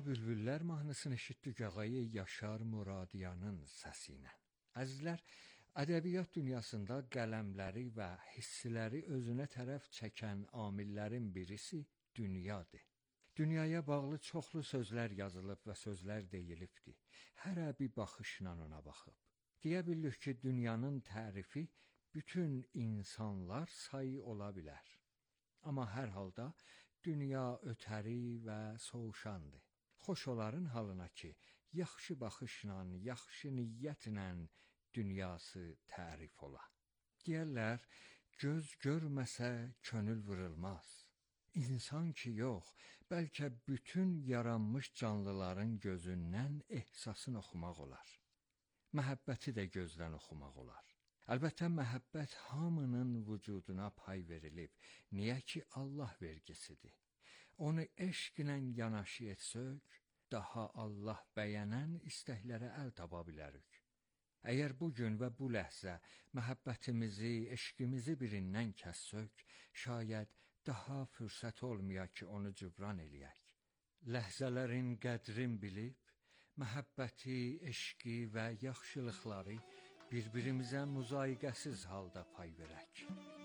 Bülbüllər mahnısını eşitdik ağayı Yaşar Muradiyanın səsiylə. Əzizlər, ədəbiyyat dünyasında qələmləri və hissləri özünə tərəf çəkən amillərin birisi dünyadır. Dünyaya bağlı çoxlu sözlər yazılıb və sözlər deyilibdir. Hərə bir baxışla ona baxıb. Deyə bilirik ki, dünyanın tərifi bütün insanlar sayı ola bilər. Amma hər halda dünya ötəri və soğuşandır. Xoş oların halına ki, yaxşı baxışla, yaxşı niyyətlə dünyası tərif ola. Deyərlər, göz görməsə könül vurulmaz. İnsan ki yox, bəlkə bütün yaranmış canlıların gözündən ehsasını oxumaq olar. Məhəbbəti də gözdən oxumaq olar. Əlbəttə, məhəbbət hamının vücuduna pay verilib. Niyə ki, Allah vergisidir. Onu eşqlə yanaşı etsək, daha Allah bəyənən istəklərə əl tapa bilərik. Əgər bugün və bu ləhzə məhəbbətimizi, eşqimizi birindən kəssək, şayad daha fürsət olmaya ki, onu cübran eləyək. Ləhzələrin qədrin bilib, məhəbbəti, eşqi və yaxşılıqları bir-birimizə müzayiqəsiz halda pay verək.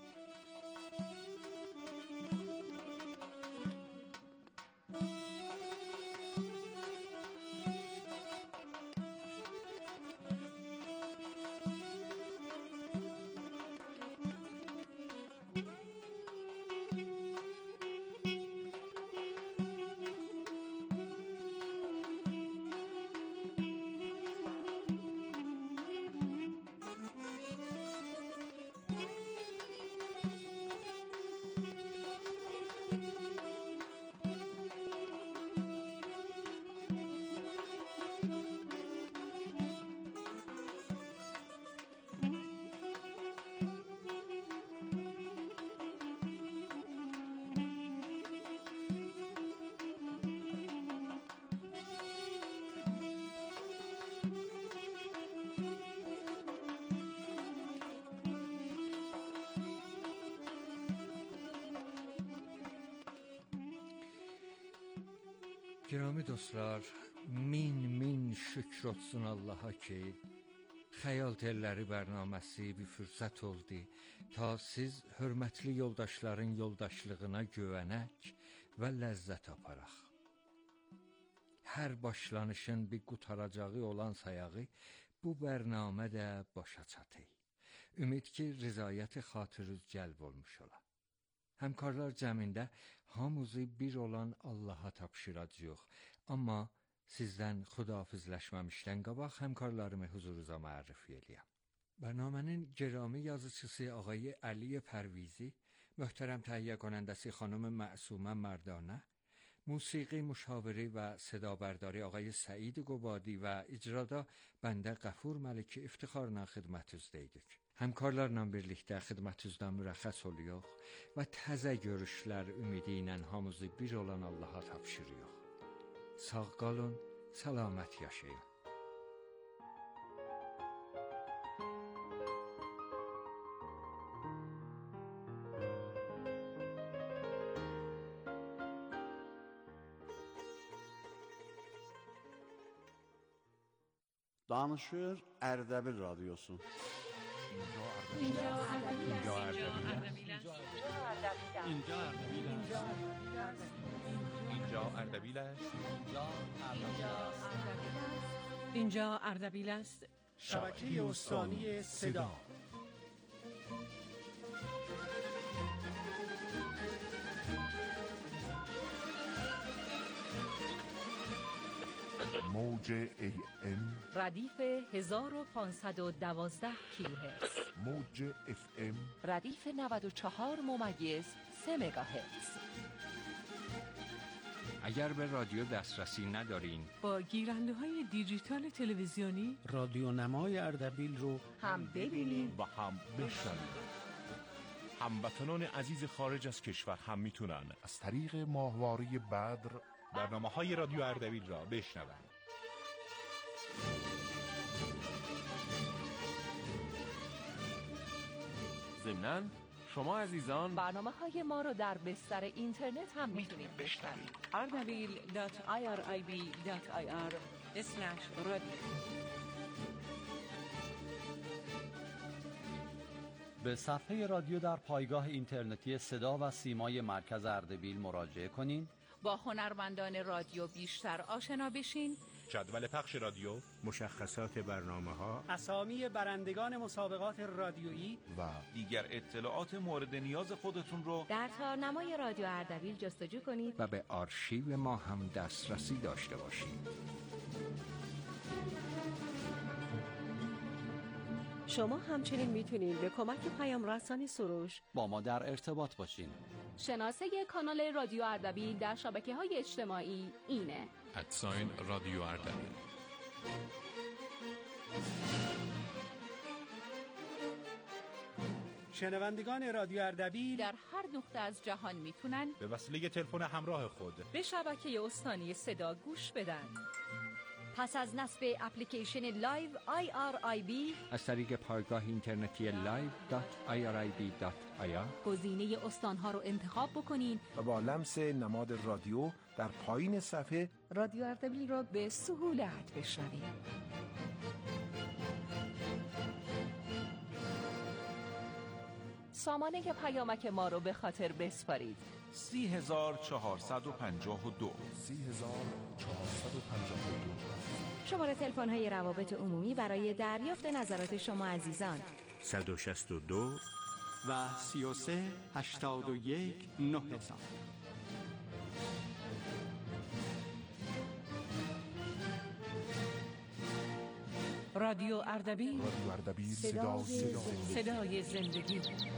Girami dostlar, min şükür olsun Allaha ki, Xəyal Telləri bərnaməsi bir fürsət oldu ta siz hörmətli yoldaşların yoldaşlığına güvənək və ləzzət aparaq. Hər başlanışın bir qutaracağı olan sayağı bu bərnamə də başa çatı. Ümid ki, rizayət xatırınız cəlb olmuş ola. Həmkarlar cəmində hamımızı bir olan Allaha tapşıracağıq. Amma sizdən xudafizləşməmişdən qabaq həmkarlarımı huzurunuza mərifə eləyəm. Bərnamənin gərami yazıcısı ağay Əli Pərvizi, möhtərəm təhiyyə کنندəsi xanım Məsumə Mərdanə, موسیقی مشاوره و صدابرداری آقای سعید قبادی و icrada bəndə Qəfur Məliki iftixarla xidmətinіздəydik. Həmkarlarla birlikdə xidmətinizdən mürəxxəs oluyor və təzə görüşlər ümidi ilə hamımızı bir olan Allaha tapşırıyor. Sağ qalın, səlamət yaşayın. Danışır Ərdəbil Radyosu. اینجا اردبیل است. شبکه استانی صدا. موج AM ردیف 1512 کیلوهرتز. موج FM ردیف 94.3 مگاهرتز. اگر به رادیو دسترسی ندارین، با گیرنده های دیجیتال تلویزیونی رادیو نمای اردبیل رو هم ببینید و هم بشنوید. هموطنان عزیز خارج از کشور هم میتونن از طریق ماهواره بدر برنامه‌های رادیو اردبیل را بشنوند. ضمناً شما عزیزان برنامه‌های ما رو در بستر اینترنت هم میتونید بشنوید. ardabil.irib.ir/radio. به صفحه رادیو در پایگاه اینترنتی صدا و سیمای مرکز اردبیل مراجعه کنین. با هنرمندان رادیو بیشتر آشنا بشین. جدول پخش رادیو، مشخصات برنامه‌ها، اسامی برندگان مسابقات رادیویی و دیگر اطلاعات مورد نیاز خودتون رو در تارنمای رادیو اردبیل جستجو کنید و به آرشیو ما هم دسترسی داشته باشید. شما همچنین میتونید به کمک پیام رسانی سروش با ما در ارتباط باشین. شناسه کانال رادیو اردبیل در شبکه‌های اجتماعی اینه: رادیو اردبیل. شنوندگان رادیو اردبیل در هر نقطه از جهان میتونن به وسیله تلفن همراه خود به شبکه استانی صدا گوش بدن. پس از نصب اپلیکیشن لایو IRIB از طریق پایگاه اینترنتی live.irib.ir گزینه استانها رو انتخاب بکنین و با لمس نماد رادیو در پایین صفحه رادیو اردبیل رو به سهولت بشنوید. سامانه پیامک ما رو به خاطر بسپارید: 30452. 30452. شماره تلفن های روابط عمومی برای دریافت نظرات شما عزیزان 162 و 33 81 9000. رادیو اردبیل، رادیو اردبیل، صدای زندگی.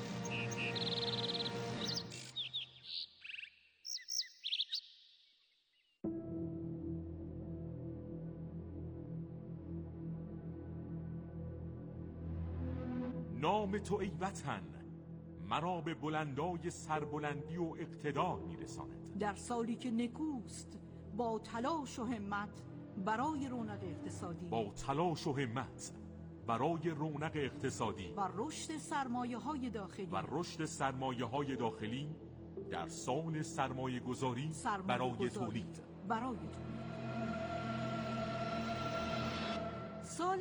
نام تو ای وطن مرا به بلندای سربلندی و اقتدار میرساند. در سالی که نکوست با تلاش و همت برای رونق اقتصادی، با تلاش و همت برای رونق اقتصادی و رشد سرمایه‌های داخلی، در سال سرمایه گذاری برای تولید. سال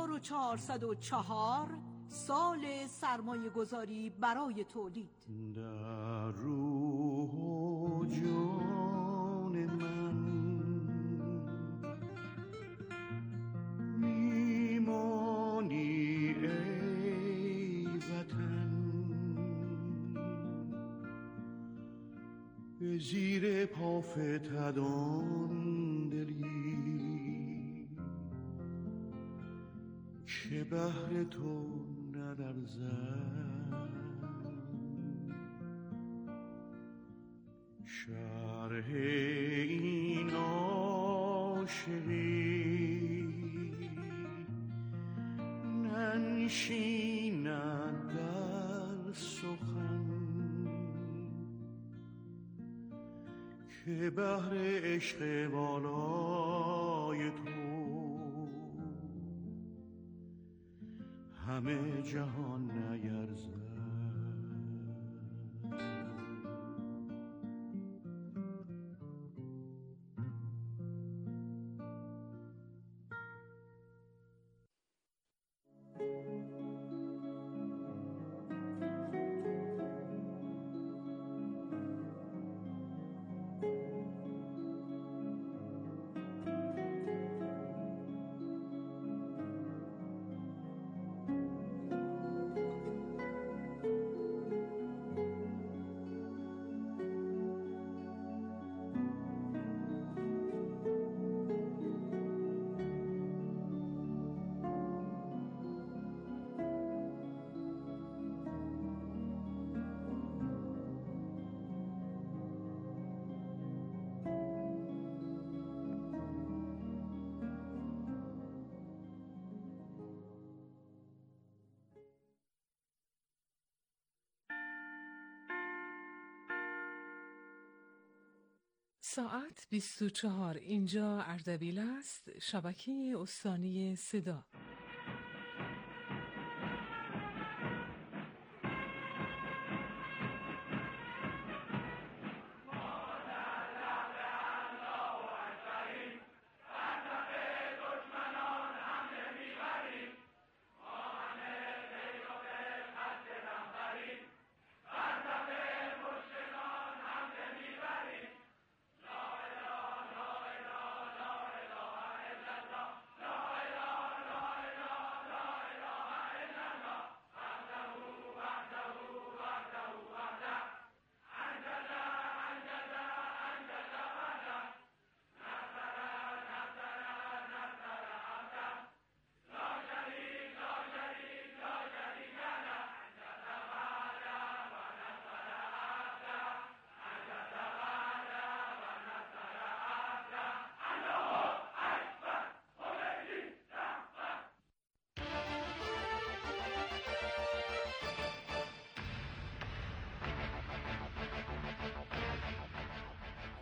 1404 سال سرمایه گذاری برای تولید. در روح و جان من میمانی ای وطن، به زیر پافتدان دلی که بهر تو ندرزد. شرح این عاشقی ننشیند در سخن، که بهر عشق بالای تو همه جهان نیرزد. ساعت 24. اینجا اردبیل است، شبکه استانی صدا.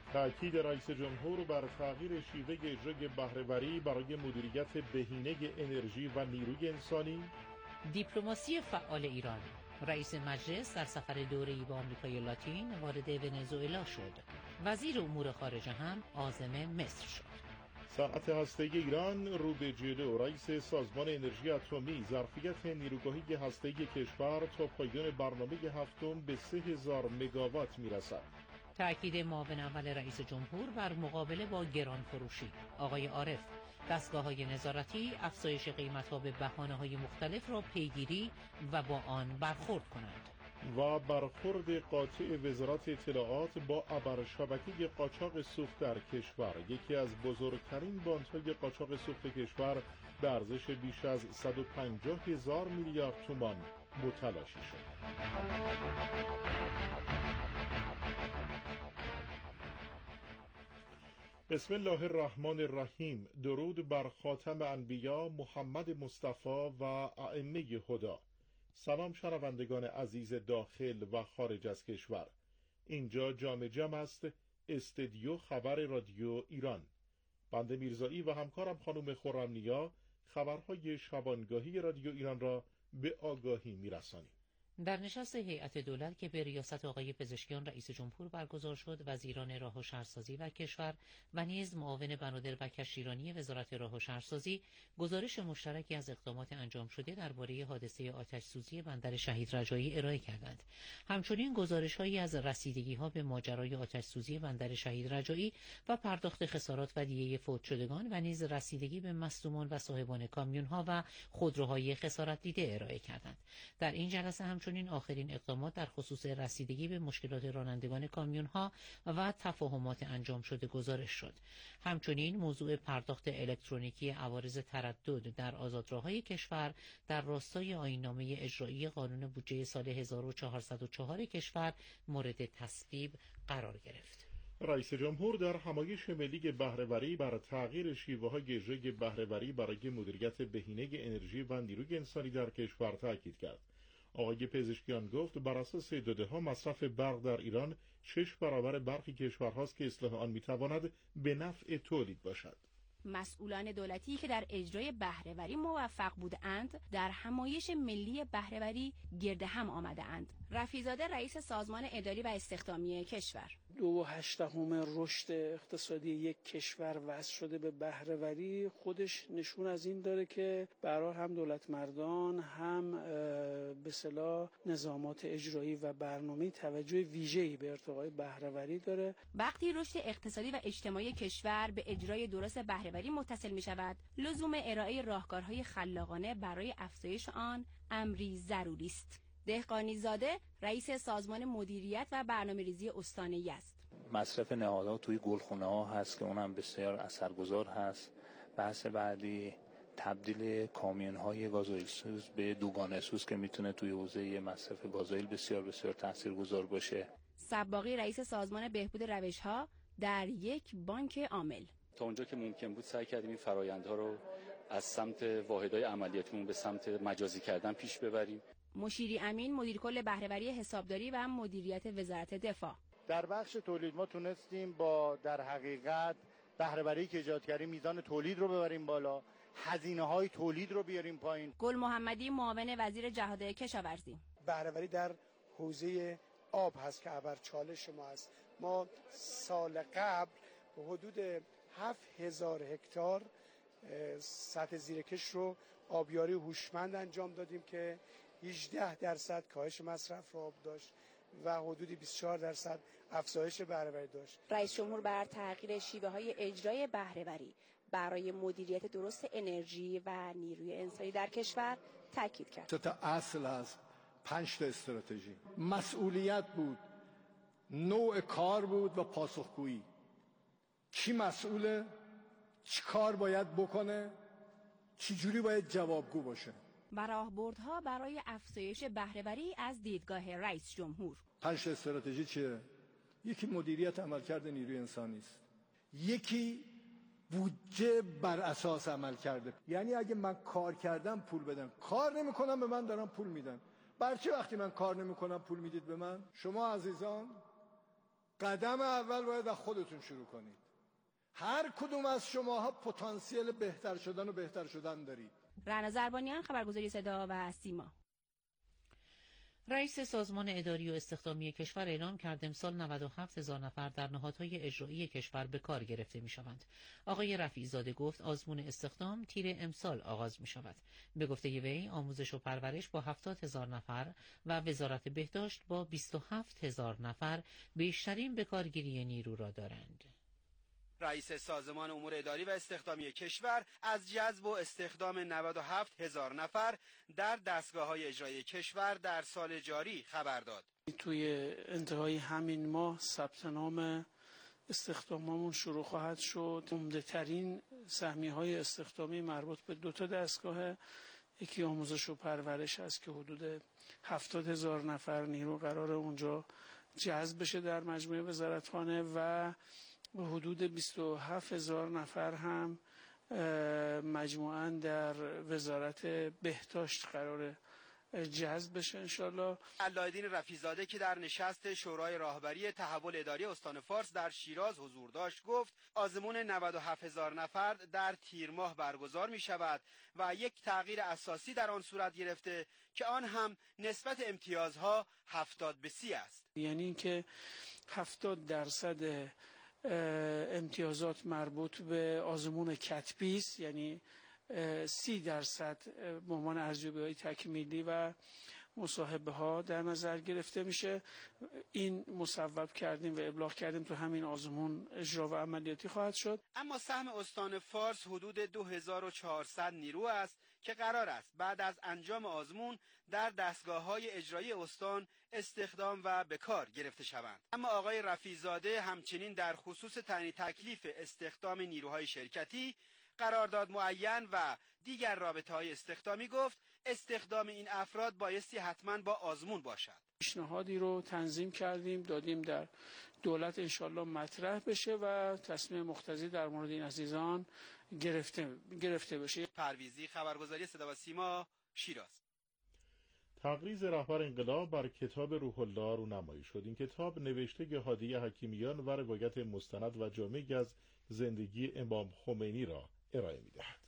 تأکید رئیس جمهور بر تغییر شیوه اجرای بهره‌وری برای مدیریت بهینه انرژی و نیروی انسانی. دیپلماسی فعال ایران. رئیس مجلس در سفر دوره‌ای به آمریکای لاتین وارد ونزوئلا شد. وزیر امور خارجه هم عازم مصر شد. صنعت هسته‌ای ایران رو به جلو. رئیس سازمان انرژی اتمی ظرفیت نیروگاهی هسته‌ای کشور تا پایان برنامه هفتم به 3000 مگاوات میرسد. تأکید معاون اول رئیس جمهور بر مقابله با گران فروشی. آقای عارف، دستگاه‌های نظارتی افزایش قیمت‌ها به بهانه‌های مختلف را پیگیری و با آن برخورد کنند. و برخورد قاطع وزارت اطلاعات با ابرشبکه قاچاق سوخت در کشور. یکی از بزرگترین باندهای قاچاق سوخت کشور به ارزش بیش از 150,000 میلیارد تومان متلاشی شد. بسم الله الرحمن الرحیم. درود بر خاتم انبیا محمد مصطفی و ائمه هدی. سلام شنوندگان عزیز داخل و خارج از کشور. اینجا جام جم است، استدیو خبر رادیو ایران. بنده میرزایی و همکارم خانم خرم‌نیا خبرهای شبانگاهی رادیو ایران را به آگاهی میرسانیم. در نشست هیئت دولت که به ریاست آقای پزشکیان رئیس جمهور برگزار شد، وزیران راه و شهرسازی و کشور و نیز معاون بنادر و کشتیرانی وزارت راه و شهرسازی گزارش مشترکی از اقدامات انجام شده درباره حادثه آتش‌سوزی بندر شهید رجایی ارائه کردند. همچنین گزارش‌هایی از رسیدگی‌ها به ماجرای آتش‌سوزی بندر شهید رجایی و پرداخت خسارات و دیه فوت شدگان و نیز رسیدگی به مصدومان و صاحبان کامیون‌ها و خودروهای خسارت دیده ارائه کردند. در این جلسه همچنین آخرین اقدامات در خصوص رسیدگی به مشکلات رانندگان کامیون‌ها و تفاهمات انجام شده گزارش شد. همچنین موضوع پرداخت الکترونیکی عوارض تردد در آزادراه‌های کشور در راستای آیین‌نامه اجرایی قانون بودجه سال 1404 کشور مورد تصویب قرار گرفت. رئیس جمهور در همایش ملی بهره‌وری بر تغییر شیوه‌های اجرای بهره‌وری برای مدیریت بهینه انرژی و نیروی انسانی در کشور تاکید کرد. آقای پزشکیان گفت بر اساس داده‌ها مصرف برق در ایران 6 برابر برخی کشورهاست که اصلاح آن می‌تواند به نفع تولید باشد. مسئولان دولتی که در اجرای بهره‌وری موفق بودند در همایش ملی بهره‌وری گرد هم آمده‌اند. رفیع‌زاده رئیس سازمان اداری و استخدامی کشور: 2.8 رشد اقتصادی یک کشور وصل شده به بهره‌وری خودش نشون از این داره که برای هم دولت مردان هم به اصطلاح نظامات اجرایی و برنامه‌ای توجه ویژه‌ای به ارتقای بهره‌وری داره. وقتی رشد اقتصادی و اجتماعی کشور به اجرای درست بهره‌وری متصل می‌شود، لزوم ارائه راهکارهای خلاقانه برای افزایش آن امری ضروری است. دهقانی زاده رئیس سازمان مدیریت و برنامه‌ریزی استان یزد: مصرف نهادها توی گلخونه‌ها هست که اونم بسیار اثرگذار هست. بحث بعدی تبدیل کامیون‌های گازوئیل سوز به دوگانه سوز که میتونه توی حوزه مصرف گازوئیل بسیار بسیار تاثیرگذار باشه. صباغی رئیس سازمان بهبود روش‌ها در یک بانک عامل: تا اونجا که ممکن بود سعی کردیم این فرآیندها رو از سمت واحدهای عملیاتیمون به سمت مجازی کردن پیش ببریم. مشیری امین مدیر کل بهره‌وری حسابداری و مدیریت وزارت دفاع: در بخش تولید ما تونستیم با در حقیقت بهره‌وری که ایجاد کردیم میزان تولید رو ببریم بالا، هزینه‌های تولید رو بیاریم پایین. گل محمدی معاون وزیر جهاد کشاورزی: بهره‌وری در حوزه آب هست که ابر چالش ما است. ما سال قبل به حدود 7000 هکتار سطح زیرکش رو آبیاری هوشمند انجام دادیم که 18% کاهش مصرف آب داشت و حدود 24% افزایش بهره‌وری داشت. رئیس جمهور بر تغییر شیوه‌های اجرای بهره‌وری برای مدیریت درست انرژی و نیروی انسانی در کشور تاکید کرد. 3 اصل هست، 5 استراتژی. مسئولیت بود، نوع کار بود و پاسخگویی. کی مسئوله؟ چی کار باید بکنه؟ چی جوری باید جوابگو باشه؟ و راهبردها برای افزایش بهره‌وری از دیدگاه رئیس جمهور. 5 استراتژی چیه؟ یکی مدیریت عملکرد نیروی انسانی است. یکی بودجه بر اساس عمل کرده، یعنی اگه من کار کردم پول بدم، کار نمی‌کنم به من دارم پول میدن. برچه وقتی من کار نمی‌کنم پول میدید به من؟ شما عزیزان قدم اول باید از خودتون شروع کنید. هر کدوم از شماها پتانسیل بهتر شدن و بهتر شدن دارید. رعنا زربانیان، خبرگزاری صدا و سیما. رئیس سازمان اداری و استخدامی کشور اعلام کرد امسال 97,000 نفر در نهادهای اجرایی کشور به کار گرفته می شوند. آقای رفیع زاده گفت آزمون استخدام تیر امسال آغاز می شود. به گفته وی آموزش و پرورش با 70,000 نفر و وزارت بهداشت با 27,000 نفر بیشترین به کارگیری نیرو را دارند. رئیس سازمان امور اداری و استخدامی کشور از جذب و استخدام 97,000 نفر در دستگاه‌های اجرایی کشور در سال جاری خبر داد. توی انتهای همین ماه ثبت نام استخداممون شروع خواهد شد. عمده‌ترین سهمیه‌های استخدامی مربوط به 2 دستگاه، یکی آموزش و پرورش است که حدود 70,000 نفر نیرو قرار اونجا جذب بشه در مجموعه وزارتخانه و حدود 27,000 نفر هم مجموعاً در وزارت بهداشت قرار جذب بشه انشالله. علایالدین رفیع‌زاده که در نشست شورای راهبری تحول اداری استان فارس در شیراز حضور داشت گفت آزمون 97,000 نفر در تیر ماه برگزار می شود و یک تغییر اساسی در آن صورت گرفته که آن هم نسبت امتیازها 70-30 است. یعنی اینکه 70% امتیازات مربوط به آزمون کتبی است، یعنی 30% به عنوان ارزیابی‌های تکمیلی و مصاحبه ها در نظر گرفته میشه. این مصوب کردیم و ابلاغ کردیم تو همین آزمون اجرا و عملیاتی خواهد شد. اما سهم استان فارس حدود 2400 نیرو است که قرار است بعد از انجام آزمون در دستگاه‌های اجرایی استان استخدام و به کار گرفته شوند. اما آقای رفیع‌زاده همچنین در خصوص تعیین تکلیف استخدام نیروهای شرکتی، قرارداد معین و دیگر رابطه‌های استخدامی گفت استخدام این افراد بایستی حتما با آزمون باشد. پیشنهادی رو تنظیم کردیم، دادیم در دولت انشالله مطرح بشه و تصمیم مقتضی در مورد این عزیزان گرفته بشه. پرویزی، خبرگزاری صدا و سیما، شیراز. تقریض رهبر انقلاب بر کتاب روح الله رونمایی شد. این کتاب نوشته هادیه حکیمیان و روایت مستند و جامعی از زندگی امام خمینی را ارائه می‌دهد.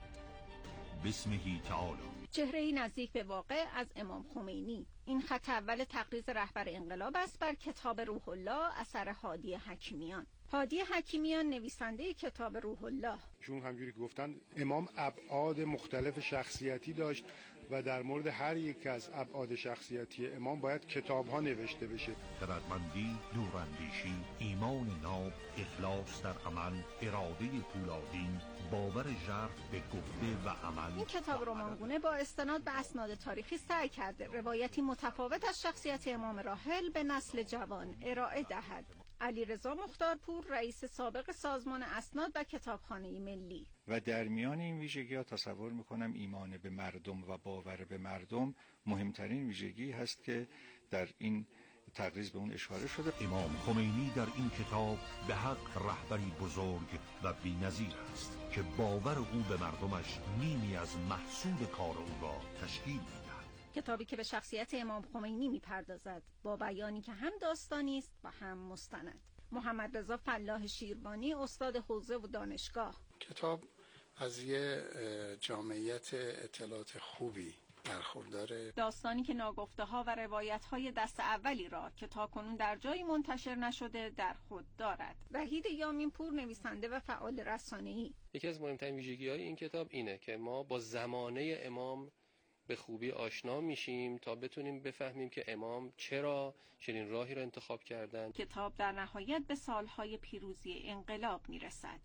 بسمه تعالی. چهره‌ای نزدیک به واقع از امام خمینی. این خط اول تقریض رهبر انقلاب است بر کتاب روح الله اثر هادیه حکیمیان. هادیه حکیمیان نویسنده کتاب روح الله. چون همجوری گفتن امام ابعاد مختلف شخصیتی داشت و در مورد هر یک از ابعاد شخصیتی امام باید کتاب‌ها نوشته بشه. خردمندی، دوراندیشی، ایمان ناب، اخلاص در عمل، اراده پولادین، باور ژرف به گفته و عمل. این کتاب رمانگونه با استناد به اسناد تاریخی سعی کرده روایتی متفاوت از شخصیت امام راحل به نسل جوان ارائه دهد. علیرضا مختارپور، رئیس سابق سازمان اسناد و کتابخانه ملی. و در میان این ویژگی‌ها تصور می‌کنم ایمان به مردم و باور به مردم مهمترین ویژگی هست که در این تقریض به اون اشاره شده. امام خمینی در این کتاب به حق رهبری بزرگ و بی‌نظیر است که باور او به مردمش نیمی از محصول کار او را تشکیل می‌دهد. کتابی که به شخصیت امام خمینی می‌پردازد با بیانی که هم داستانی است و هم مستند. محمد رضا فلاح شیروانی، استاد حوزه و دانشگاه. کتاب از یه جامعیت اطلاعات خوبی برخورداره. داستانی که ناگفته‌ها و روایت‌های دست اولی را که تاکنون در جایی منتشر نشده در خود دارد. وحید یامین‌پور، نویسنده و فعال رسانه‌ای. یکی از مهمترین ویژگی‌های این کتاب اینه که ما با زمانه امام به خوبی آشنا میشیم تا بتونیم بفهمیم که امام چرا چنین راهی را انتخاب کردند. کتاب در نهایت به سالهای پیروزی انقلاب میرسد.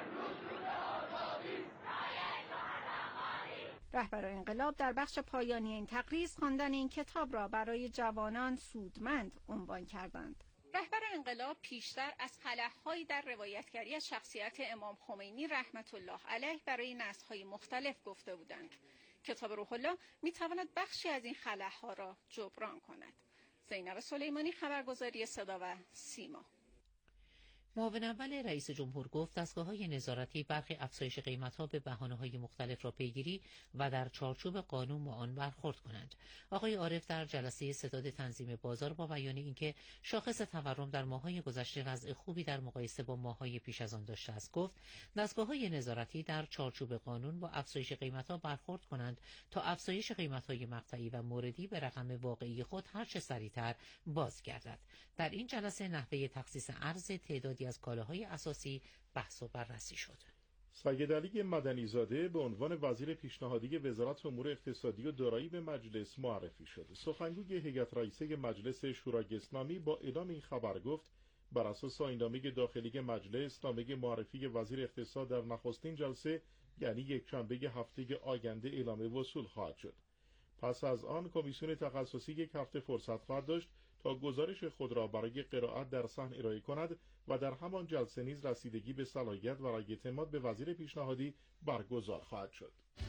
رهبر انقلاب در بخش پایانی این تقریض خواندن این کتاب را برای جوانان سودمند عنوان کردند. رهبر انقلاب پیشتر از خلاهایی در روایتگری از شخصیت امام خمینی رحمت الله علیه برای نسل‌های مختلف گفته بودند. کتاب روح الله می‌تواند بخشی از این خلاها را جبران کند. زینب سلیمانی، خبرگزاری صدا و سیما. معاون اول رئیس جمهور گفت دستگاه‌های نظارتی برخی افزایش قیمت‌ها به بهانه‌های مختلف را پیگیری و در چارچوب قانون با آن برخورد کنند. آقای عارف در جلسه ستاد تنظیم بازار با بیان اینکه شاخص تورم در ماه‌های گذشته وضع خوبی در مقایسه با ماه‌های پیش از آن داشته است، گفت دستگاه‌های نظارتی در چارچوب قانون با افزایش قیمت‌ها برخورد کنند تا افزایش قیمت‌های مقطعی و موردی به رقم واقعی خود هر چه سریعتر بازگردد. در این جلسه نحوه تخصیص ارز تعدادی از کالاهای اساسی بحث و بررسی شد. سید علی مدنی زاده به عنوان وزیر پیشنهادی وزارت امور اقتصادی و دارایی به مجلس معرفی شد. سخنگوی هیئت رئیسه مجلس شورای اسلامی با اعلام این خبر گفت بر اساس آیین‌نامه داخلی مجلس نامه معرفی وزیر اقتصاد در نخستین جلسه یعنی یکشنبه هفته آینده اعلام وصول خواهد شد. پس از آن کمیسیون تخصصی یک هفته فرصت خواهد داشت تا گزارش خود را برای قرائت در صحن ارائه کند و در همان جلسه نیز رسیدگی به صلاحیت و رأی اعتماد به وزیر پیشنهادی برگزار خواهد شد.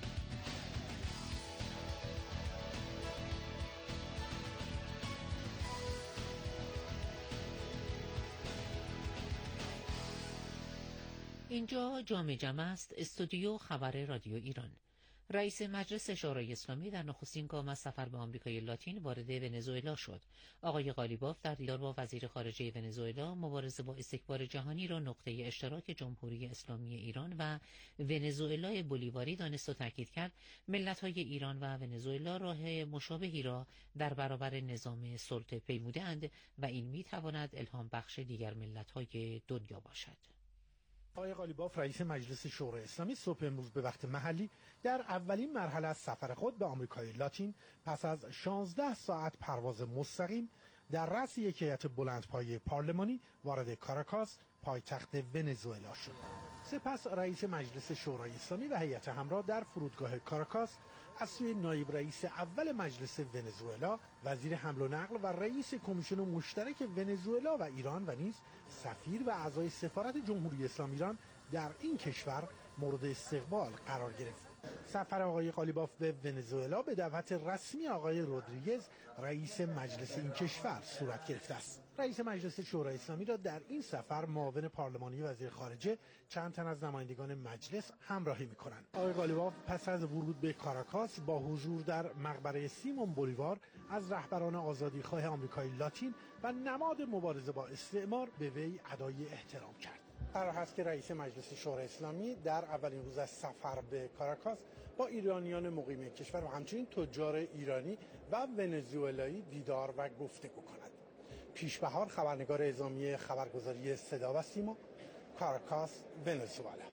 اینجا جام جمع است، استودیو خبر رادیو ایران. رئیس مجلس شورای اسلامی در نخستین گام از سفر به آمریکای لاتین وارد ونزوئلا شد. آقای قالیباف در دیدار با وزیر خارجه ونزوئلا مبارزه با استکبار جهانی را نقطه اشتراک جمهوری اسلامی ایران و ونزوئلا بولیواری دانست و تاکید کرد ملت‌های ایران و ونزوئلا راه مشابهی را در برابر نظام سلطه پیموده‌اند و این می‌تواند الهام بخش دیگر ملت‌های دنیا باشد. آقای قالیباف رئیس مجلس شورای اسلامی صبح امروز به وقت محلی در اولین مرحله از سفر خود به آمریکای لاتین پس از 16 ساعت پرواز مستقیم در رأس یک هیئت بلندپایه پارلمانی وارد کاراکاس پایتخت ونزوئلا شد. سپس رئیس مجلس شورای اسلامی و هیئت همراه در فرودگاه کاراکاس از سوی نایب رئیس اول مجلس ونزوئلا، وزیر حمل و نقل و رئیس کمیسیون مشترک ونزوئلا و ایران و نیز سفیر و اعضای سفارت جمهوری اسلامی ایران در این کشور مورد استقبال قرار گرفت. سفر آقای قالیباف به ونزوئلا به دعوت رسمی آقای رودریگز رئیس مجلس این کشور صورت گرفته است. رئیس مجلس شورای اسلامی را در این سفر معاون پارلمانی وزیر خارجه چند تن از نمایندگان مجلس همراهی می‌کنند. آقای قالیباف پس از ورود به کاراکاس با حضور در مقبره سیمون بولیوار از رهبران آزادیخواه آمریکای لاتین و نماد مبارزه با استعمار به وی ادای احترام کرد. قرار هست که رئیس مجلس شورای اسلامی در اولین روز از سفر به کاراکاس با ایرانیان مقیم کشور و همچنین تجار ایرانی و ونزوئلایی دیدار و گفتگو کند. پیشبهار خبرنگار اعزامی خبرگزاری صدا و سیما، کاراکاس، ونزوئلا.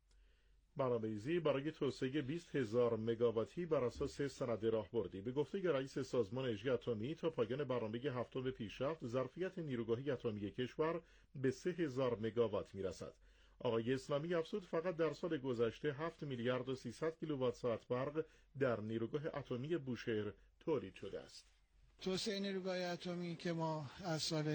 برنامه‌ریزی برای توسعه 20,000 مگاواتی بر اساس سند راهبردی به گفته رئیس سازمان انرژی اتمی تا پایان برنامه هفتم پیشرفت ظرفیت نیروگاهی اتمی کشور به 3,000 مگاوات میرسد. آقای اسلامی افزود فقط در سال گذشته 7 میلیارد و 300 کیلووات ساعت برق در نیروگاه اتمی بوشهر تولید شده است. توسعه نیروگاه اتمی که ما از سال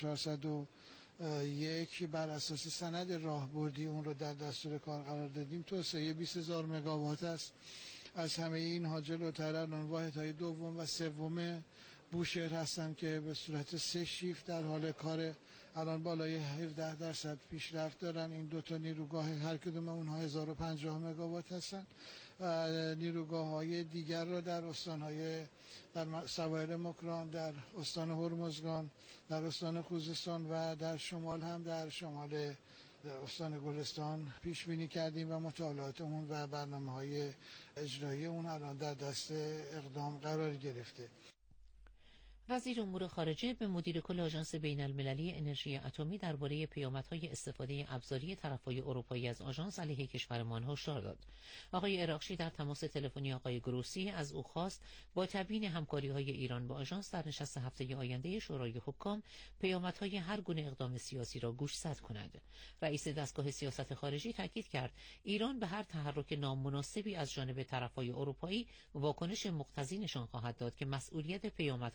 1401 بر اساس سند راهبردی اون رو در دستور کار قرار دادیم، توسعه 20,000 مگاوات است. از همه اینها جلوتر الان واحدهای دوم و سوم بوشهر هستن که به صورت 3 شیفت در حال کار، الان بالای 17% پیشرفت دارن. این دو تا نیروگاه هر کدوم اونها 1050 مگاوات هستن. نیروگاه‌های دیگر را در استان‌های در سواحل مکران، در استان هرمزگان، در استان خوزستان و در شمال هم در شمال استان گلستان پیش بینی کردیم و مطالعات اون و برنامه‌های اجرایی اون الان در دست اقدام قرار گرفته. وزیر امور خارجه به مدیر کل آژانس بین‌المللی انرژی اتمی درباره پیامدهای استفاده ابزاری طرف‌های اروپایی از آژانس علیه کشورمان هشدار داد. آقای عراقچی در تماس تلفنی آقای گروسی از او خواست با تبیین همکاری‌های ایران با آژانس در نشست هفته آینده شورای حکام پیامدهای هر گونه اقدام سیاسی را گوشزد کند. رئیس دستگاه سیاست خارجی تاکید کرد ایران به هر تحرک نامناسبی از جانب طرف‌های اروپایی واکنش مقتضی نشان خواهد داد که مسئولیت پیامدها و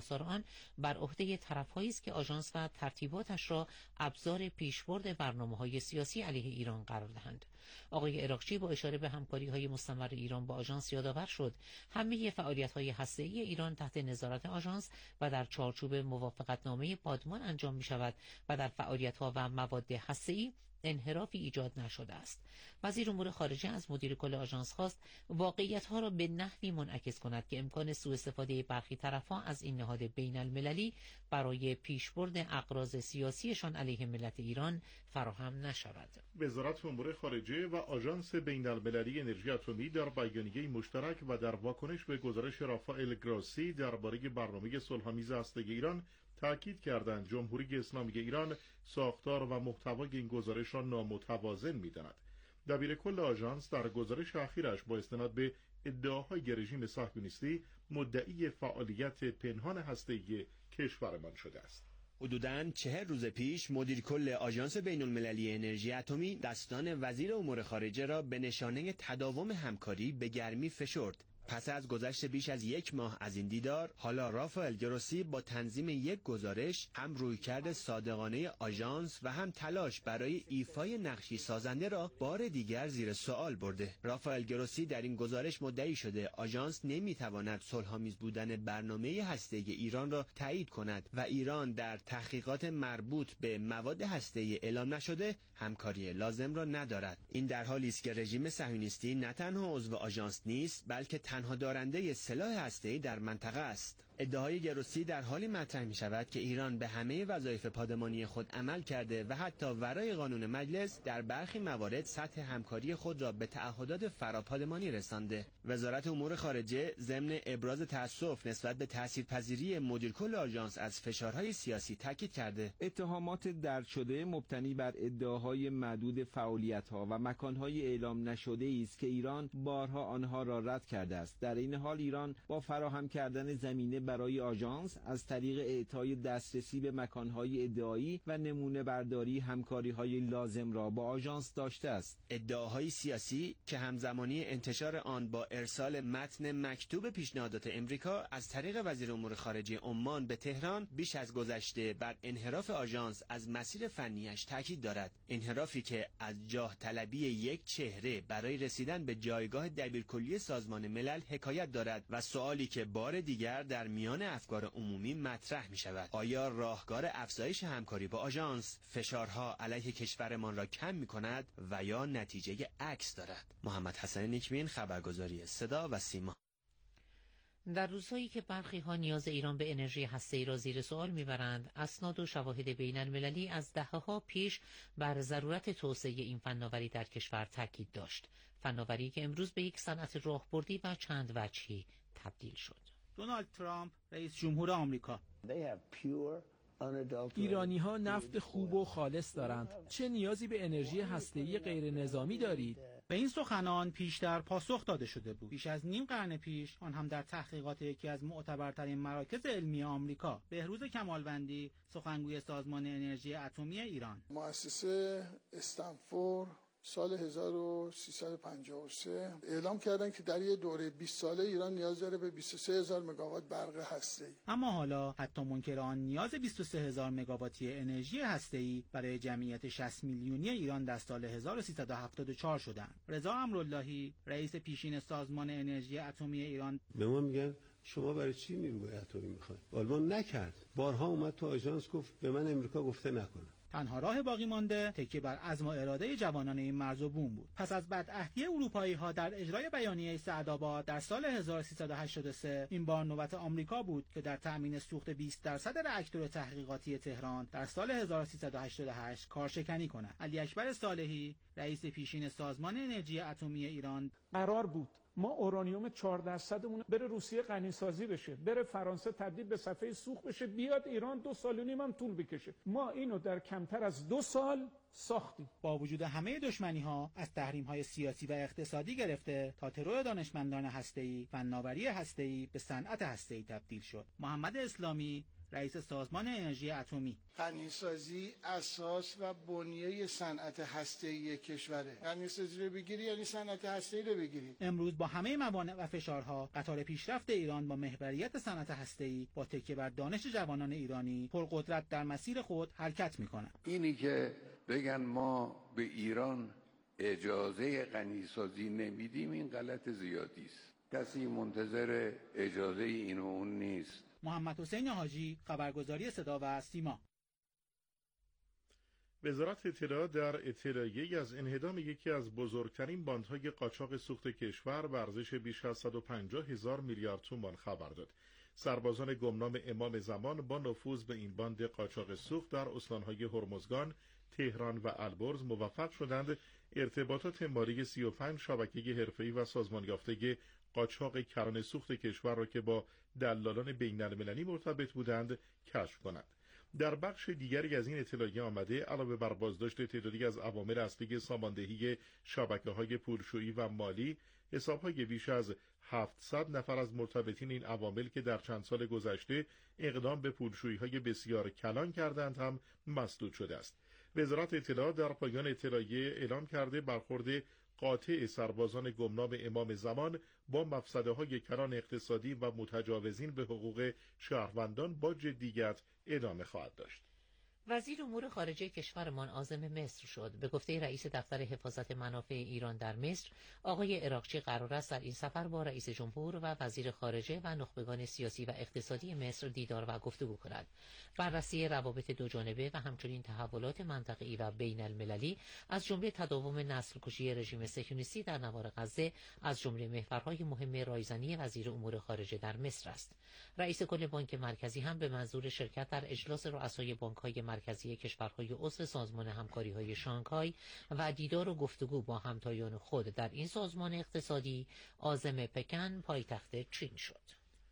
افزار آن بر عهده طرف‌هایی است که آژانس و ترتیباتش را ابزار پیشبرد برنامه‌های سیاسی علیه ایران قرار دهند. آقای عراقچی با اشاره به همکاری‌های مستمر ایران با آژانس یادآور شد همه فعالیت‌های هسته‌ای ایران تحت نظارت آژانس و در چارچوب موافقتنامه پادمان انجام می‌شود و در فعالیت‌ها و مواد هسته‌ای انحرافی ایجاد نشده است. وزیر امور خارجه از مدیر کل آژانس خواست واقعیت‌ها را به نحوی منعکس کند که امکان سوء استفاده برخی طرف‌ها از این نهاد بین‌المللی برای پیشبرد اغراض سیاسیشان علیه ملت ایران فراهم نشود. وزارت امور خارجه و آژانس بین‌المللی انرژی اتمی در بیانیه مشترک و در واکنش به گزارش رافائل گراسی درباره برنامه صلح‌آمیز هسته‌ای ایران تأکید کردند جمهوری اسلامی ایران ساختار و محتوای این گزارش را نامتوازن می‌داند. دبیر کل آژانس در گزارش اخیرش با استناد به ادعاهای رژیم صهیونیستی مدعی فعالیت پنهان هسته‌ای کشورمان شده است. حدوداً 40 روز پیش مدیر کل آژانس بین‌المللی انرژی اتمی دستان وزیر امور خارجه را به نشانه تداوم همکاری به گرمی فشرد. پس از گذشت بیش از 1 ماه از این دیدار، حالا رافائل گروسی با تنظیم یک گزارش هم رویکرد صادقانه آژانس و هم تلاش برای ایفای نقشی سازنده را بار دیگر زیر سوال برده. رافائل گروسی در این گزارش مدعی شده آژانس نمیتواند صلح‌آمیز بودن برنامه هسته‌ای ایران را تایید کند و ایران در تحقیقات مربوط به مواد هسته‌ای اعلام نشده همکاری لازم را ندارد. این در حالی است که رژیم صهیونیستی نه تنها عضو آژانس نیست، بلکه تنها دارنده سلاح هسته‌ای در منطقه است. ادعای گروسی در حالی مطرح می شود که ایران به همه وظایف پادمانی خود عمل کرده و حتی ورای قانون مجلس در برخی موارد سطح همکاری خود را به تعهدات فراپادمانی رسانده. وزارت امور خارجه ضمن ابراز تأسف نسبت به تاثیرپذیری مدیر کل آژانس از فشارهای سیاسی تاکید کرده. اتهامات درج شده مبتنی بر ادعاهای معدود فعالیت‌ها و مکان‌های اعلام نشده است که ایران بارها آنها را رد کرده است. در این حال ایران با فراهم کردن زمینه برای آژانس از طریق اعطای دسترسی به مکان‌های ادعایی و نمونه برداری همکاری‌های لازم را با آژانس داشته است. ادعاهای سیاسی که همزمانی انتشار آن با ارسال متن مکتوب پیشنهادات امریکا از طریق وزیر امور خارجه عمان به تهران بیش از گذشته بر انحراف آژانس از مسیر فنیش تاکید دارد. انحرافی که از جاه طلبی یک چهره برای رسیدن به جایگاه دبیرکلی سازمان ملل حکایت دارد و سوالی که بار دیگر در میان افکار عمومی مطرح می شود: آیا راهکار افزایش همکاری با آژانس فشارها علیه کشورمان را کم می کند و یا نتیجه عکس دارد؟ محمد حسن نیکبین، خبرگزاری صدا و سیما. در روزهایی که برخی ها نیاز ایران به انرژی هسته‌ای را زیر سوال میبرند، اسناد و شواهد بین المللی از دهه‌ها پیش بر ضرورت توسعه این فناوری در کشور تاکید داشت. فناوری که امروز به یک صنعت راهبردی و چند وجهی تبدیل شد. دونالد ترامپ رئیس جمهور آمریکا: ایرانی‌ها نفت خوب و خالص دارند. چه نیازی به انرژی هسته‌ای غیر نظامی دارید؟ به این سخنان پیشتر پاسخ داده شده بود. بیش از نیم قرن پیش، آن هم در تحقیقات یکی از معتبرترین مراکز علمی آمریکا، بهروز کمالوندی، سخنگوی سازمان انرژی اتمی ایران: مؤسسه استنفورد سال 1353 اعلام کردن که در یه دوره 20 ساله ایران نیاز داره به 23000 مگاوات برق هسته‌ای. اما حالا حتی منکران نیاز 23000 مگاواتی انرژی هسته‌ای برای جمعیت 60 میلیونی ایران در سال 1374 شدند. رضا امراللهی، رئیس پیشین سازمان انرژی اتمی ایران: به ما میگن شما برای چی نیروی اتمی میخواید؟ آلمان نکرد. بارها اومد تو آژانس گفت به من امریکا گفته نکنه. تنها راه باقی مانده تکیه بر عزم و اراده جوانان این مرز و بوم بود. پس از بدعهدی اروپایی‌ها در اجرای بیانیه سعدآباد در سال 1383، این بار نوبت آمریکا بود که در تأمین سوخت 20% راکتور تحقیقاتی تهران در سال 1388 کارشکنی کند. علی اکبر صالحی، رئیس پیشین سازمان انرژی اتمی ایران: قرار بود ما اورانیوم 4%مون بره روسیه غنی‌سازی بشه، بره فرانسه تبدیل به صفحه سوخت بشه، بیاد ایران 2.5 سال هم طول بکشه. ما اینو در کمتر از 2 سال ساختیم. با وجود همه دشمنی‌ها، از تحریم‌های سیاسی و اقتصادی گرفته تا ترور دانشمندان هسته‌ای، فناوری هسته‌ای به صنعت هسته‌ای تبدیل شد. محمد اسلامی، رئیس سازمان انرژی اتمی. غنیسازی اساس و بنیه صنعت هسته‌ای کشوره. غنیسازی رو بگیری یعنی صنعت هسته‌ای رو بگیری. امروز با همه موانع و فشارها، قطار پیشرفت ایران با محوریت صنعت هسته‌ای با تکیه بر دانش جوانان ایرانی پرقدرت در مسیر خود حرکت می‌کند. اینی که بگن ما به ایران اجازه غنیسازی نمیدیم این غلط زیادی است. کسی منتظر اجازه این و اون نیست. محمد حسین حاجی، خبرگزاری صدا و سیما. وزارت اطلاعات در اطلاعیه‌ای از انهدام یکی از بزرگترین باندهای قاچاق سوخت کشور به ارزش بیش از 150,000 میلیارد تومان خبر داد. سربازان گمنام امام زمان با نفوذ به این باند قاچاق سوخت در استانهای هرمزگان، تهران و البرز موفق شدند ارتباطات مالی 35 شبکه حرفه‌ای و سازمان یافته قاچاق کران سوخت کشور را که با دلالان بین‌المللی مرتبط بودند کشف کنند. در بخش دیگری از این اطلاعیه آمده علاوه بر بازداشت تعدادی از عوامل اصلی ساماندهی شبکه‌های پولشویی و مالی، حساب‌های بیش از 700 نفر از مرتبطین این عوامل که در چند سال گذشته اقدام به پولشویی‌های بسیار کلان کردند هم مسدود شده است. وزارت اطلاعات در پایان اطلاعیه اعلام کرده برخورد قاطع سربازان گمنام امام زمان با مفسده‌های کلان اقتصادی و متجاوزین به حقوق شهروندان با جدیت ادامه خواهد داشت. وزیر امور خارجه کشورمان عازم مصر شد. به گفته رئیس دفتر حفاظت منافع ایران در مصر، آقای عراقچی قرار است در این سفر با رئیس جمهور و وزیر خارجه و نخبگان سیاسی و اقتصادی مصر دیدار و گفتگو کند. بررسی روابط دوجانبه و همچنین تحولات منطقه‌ای و بین المللی از جمله تداوم نسل‌کشی رژیم صهیونیستی در نوار غزه از جمله محورهای مهم رایزنی وزیر امور خارجه در مصر است. رئیس کل بانک مرکزی هم به منظور شرکت در اجلاس رؤسای بانک‌های مرکزی کشورهای عضو سازمان همکاری‌های شانگهای و دیدار و گفتگو با همتایان خود در این سازمان اقتصادی عازم پکن پایتخت چین شد.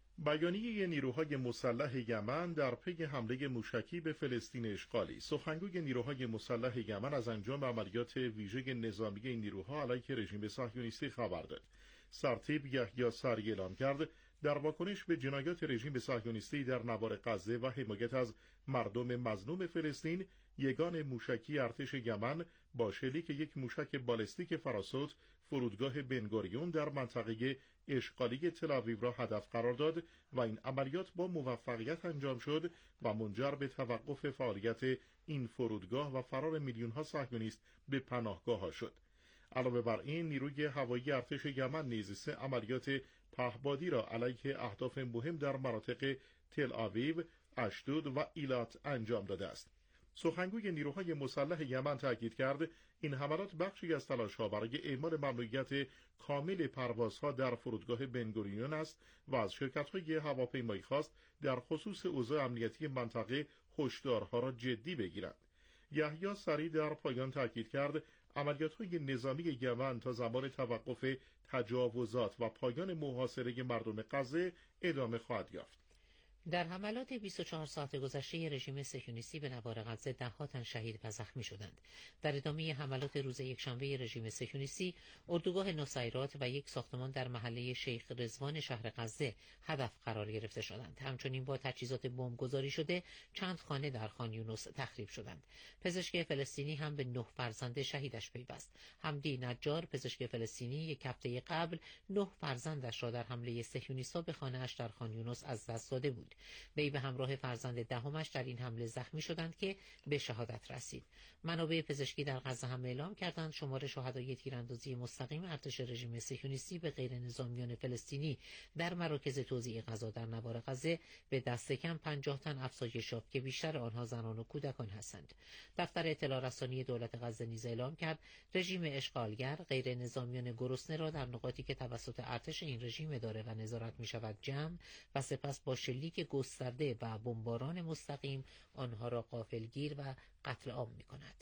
بیانیه نیروهای مسلح یمن در پی حمله موشکی به فلسطین اشغالی. سخنگوی نیروهای مسلح یمن از انجام عملیات ویژه نظامی این نیروها علیه رژیم صهیونیستی خبر داد. سرتیپ یحیی ساری اعلام کرد در واکنش به جنایات رژیم صهیونیستی در نوار غزه و حمایت از مردم مظلوم فلسطین، یگان موشکی ارتش یمن با شلیک یک موشک بالستیک فراسوت فرودگاه بنگوریون در منطقه اشغالی تل‌آویو را هدف قرار داد و این عملیات با موفقیت انجام شد و منجر به توقف فعالیت این فرودگاه و فرار میلیون‌ها صهیونیست به پناهگاه‌ها شد. علاوه بر این، نیروی هوایی ارتش یمن نیز 3 عملیات پهپادی را علیه اهداف مهم در مناطق تل‌آویو، اشدود و ایلات انجام داده است. سخنگوی نیروهای مسلح یمن تاکید کرد این حملات بخشی از تلاش‌ها برای اعمال ممنوعیت کامل پروازها در فرودگاه بنگوریون است و از شرکت‌های هواپیمایی خواست در خصوص اوضاع امنیتی منطقه هشدارها را جدی بگیرند. یحیی سری در پایان تاکید کرد عملیات‌های نظامی یمن تا زمان توقف تجاوزات و پایان محاصره مردم غزه ادامه خواهد یافت. در حملات 24 ساعت گذشته رژیم صهیونیستی به نوار غزه 10 تن شهید و زخمی شدند. در ادامه حملات روز یکشنبه رژیم صهیونیستی، اردوگاه نصیرات و یک ساختمان در محله شیخ رضوان شهر غزه هدف قرار گرفته شدند. همچنین با تجهیزات بمبگذاری شده چند خانه در خان یونس تخریب شدند. پزشک فلسطینی هم به 9 فرزند شهیدش پیوست. حمدی نجار، پزشک فلسطینی، یک هفته قبل 9 فرزندش را در حمله صهیونیست‌ها به خانه‌اش در خان یونس از دست داده بود. وی به همراه فرزند دهمش در این حمله زخمی شدند که به شهادت رسید. منابع پزشکی در غزه هم اعلام کردند شمار شهدای تیراندازی مستقیم ارتش رژیم صهیونیستی به غیر نظامیان فلسطینی در مراکز توزیع غذا در نوار غزه به دست کم 50 تن افزایش یافت که بیشتر آنها زنان و کودکان هستند. دفتر اطلاع رسانی دولت غزه نیز اعلام کرد رژیم اشغالگر غیر نظامیان گرسنه را در نقاطی که توسط ارتش این رژیم اداره و نظارت می شود جمع و سپس با شلیک گسترده و بمباران مستقیم آنها را غافلگیر و قتل عام می کند.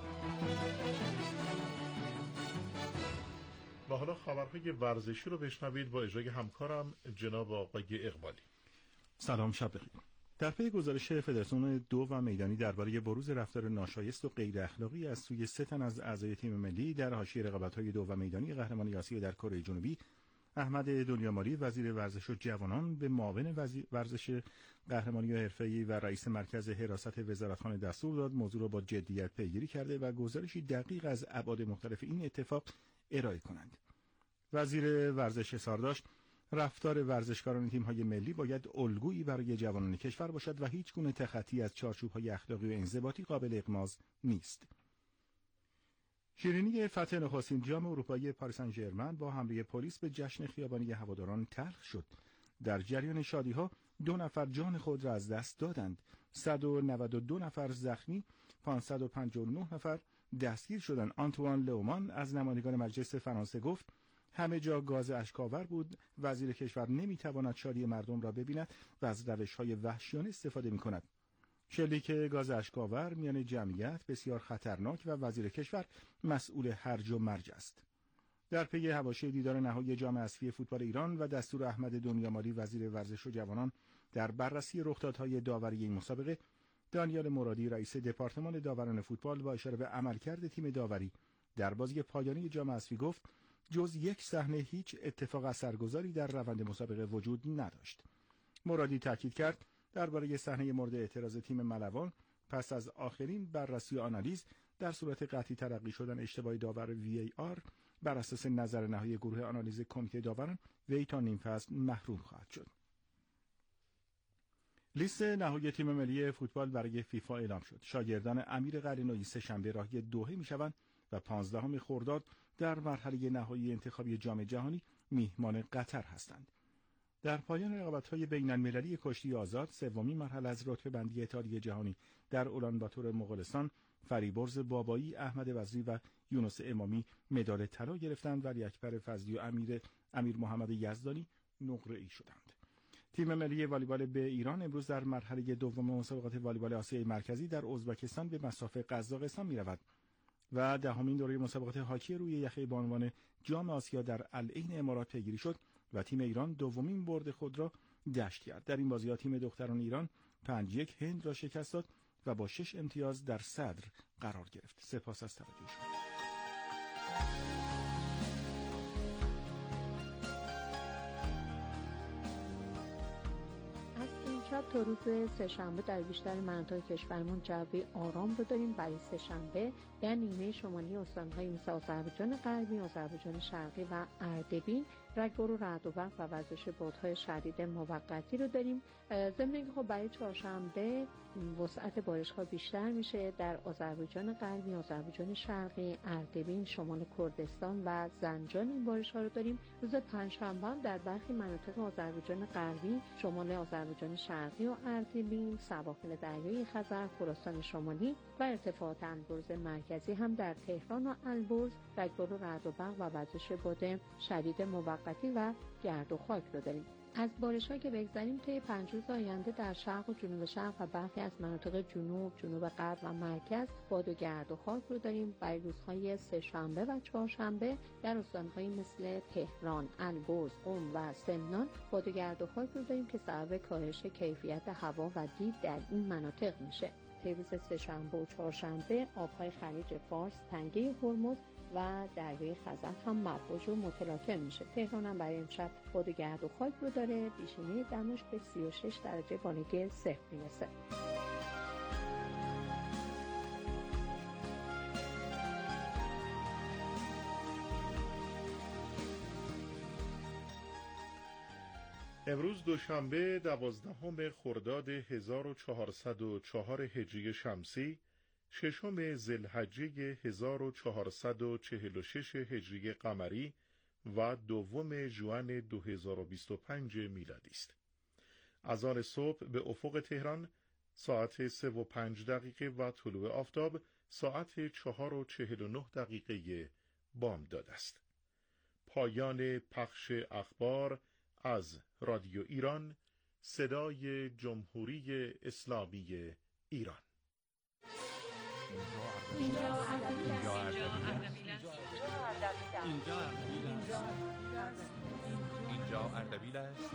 و حالا خبرهای ورزشی رو بشنوید با اجرای همکارم جناب آقای اقبالی. سلام، شب بخیر. در پی گزارش فدراسیون دو و میدانی درباره بروز رفتار ناشایست و غیر اخلاقی از سوی 3 تن از اعضای تیم ملی در حاشیه رقابت‌های دو و میدانی قهرمانی آسیا در کره جنوبی، احمد دنیاماری وزیر ورزش و جوانان به معاون ورزش قهرمانی حرفه‌ای و رئیس مرکز حراست وزارتخانه دستور داد موضوع را با جدیت پیگیری کرده و گزارشی دقیق از ابعاد مختلف این اتفاق ارائه کنند. وزیر ورزش اظهار داشت رفتار ورزشکاران تیم‌های ملی باید الگویی برای جوانان کشور باشد و هیچ گونه تخطی از چارچوب‌های اخلاقی و انضباطی قابل اغماض نیست. شیرینی فتح نخستین جام اروپایی پاریس سن ژرمن با حمله پلیس به جشن خیابانی هواداران تلخ شد. در جریان شادی‌ها 2 نفر جان خود را از دست دادند. 192 نفر زخمی، 559 نفر دستگیر شدند. آنتوان لئومان از نمایندگان مجلس فرانسه گفت همه جا گاز اشک‌آور بود. وزیر کشور نمی‌تواند شادی مردم را ببیند و از روش‌های وحشیانه استفاده می‌کند. شلیک گاز اشک‌آور میان جمعیت بسیار خطرناک و وزیر کشور مسئول هرج و مرج است. در پی حواشی دیدار نهایی جام اسفی فوتبال ایران و دستور احمد دنیاماری وزیر ورزش و جوانان در بررسی رخدادهای داوری این مسابقه، دانیال مرادی رئیس دپارتمان داوران فوتبال با اشاره به عملکرد تیم داوری در بازی پایانی جام اسفی گفت جز یک صحنه هیچ اتفاق اثرگذاری در روند مسابقه وجود نداشت. مرادی تاکید کرد درباره صحنه مورد اعتراض تیم ملوان پس از آخرین بررسی و آنالیز در صورت قطعی تلقی شدن اشتباه داور VAR بر اساس نظر نهایی گروه آنالیز کمیته داوران وی تا نیم فصل محروم خواهد شد. لیست نهایی تیم ملی فوتبال برای فیفا اعلام شد. شاگردان امیر قرینویی سه‌شنبه راهی دوحه میشوند و 15 خرداد در مرحله نهایی انتخابی جام جهانی میهمان قطر هستند. در پایان رقابت‌های بین‌المللی کشتی آزاد سومین مرحله از رتبه‌بندی اتحادیه جهانی در اولانباتور مغولستان فریبرز بابایی، احمد وزری و یونس امامی مدال طلا گرفتند و علی اکبر فضلی و امیر محمد یزدانی نقره‌ای شدند. تیم ملی والیبال به ایران امروز در مرحله دوم مسابقات والیبال آسیای مرکزی در ازبکستان به مصاف قزاقستان می‌رود و دهمین دوره مسابقات هاکی روی یخه با عنوان جام آسیا در العین امارات پیگیری شد و تیم ایران دومین برد خود را دشت کرد. در این بازی‌ها تیم دختران ایران 5-1 هند را شکست داد و با 6 امتیاز در صدر قرار گرفت. سپاس از توجه شما. شب تا روز سه‌شنبه در بیشتر مناطق کشورمون جو آرام رو داریم. برای سه‌شنبه در نیمه شمالی استان‌های مثل آذربایجان غربی، آذربایجان شرقی و اردبیل رگبار و رعد و برق و وزش بادهای شدید موقتی رو داریم. ضمن اینکه خب برای چهارشنبه وسعت بارش‌ها بیشتر میشه در آذربایجان غربی، آذربایجان شرقی، اردبیل، شمال کردستان و زنجان این بارش‌ها رو داریم. روز پنجشنبه در برخی مناطق آذربایجان غربی، شمال آذربایجان شرقی و اردبیل، سواحل دریای خزر، خراسان شمالی و ارتفاعات البرز مرکزی هم در تهران و البرز رگبار و رعد و برق و وزش باد شدید موقتی و گرد و خاک رو داریم. از بارش‌ها که بگذاریم طی 5 روز آینده در شرق و جنوب شرق و برخی از مناطق جنوب غرب و مرکز باد و گرد و خاک رو داریم. برای روزهای سه‌شنبه و چهارشنبه در استان‌های مثل تهران، البرز، قم و سمنان باد و گرد و خاک رو داریم که سبب کاهش کیفیت هوا و دید در این مناطق میشه. طی روز سه‌شنبه و چهارشنبه آب‌های خلیج فارس، تنگه هرمز و دریای خزر هم مفعوج و متلاطم میشه. تهران هم برای امشب باد و گرد و خاک رو داره. بیشینه دماش به 36 درجه بانگی صفر میرسه. امروز دوشنبه 12 خرداد 1404 هجری شمسی، ششم ذوالحجه 1446 هجری قمری و دوم ژوئن 2025 میلادی است. اذان صبح به افق تهران ساعت 3:05 و طلوع آفتاب ساعت 4:49 بامداد است. پایان پخش اخبار از رادیو ایران، صدای جمهوری اسلامی ایران. اینجا اردبیل است.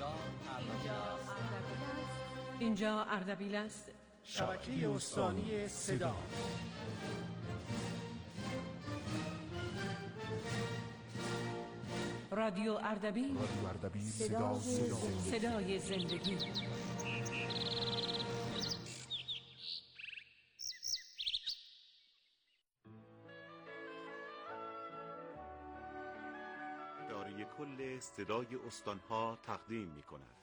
اینجا اردبیل است. شبکه استانی صدا. رادیو اردبیل، صدای زندگی. اداره کل صدای استانها تقدیم می کند.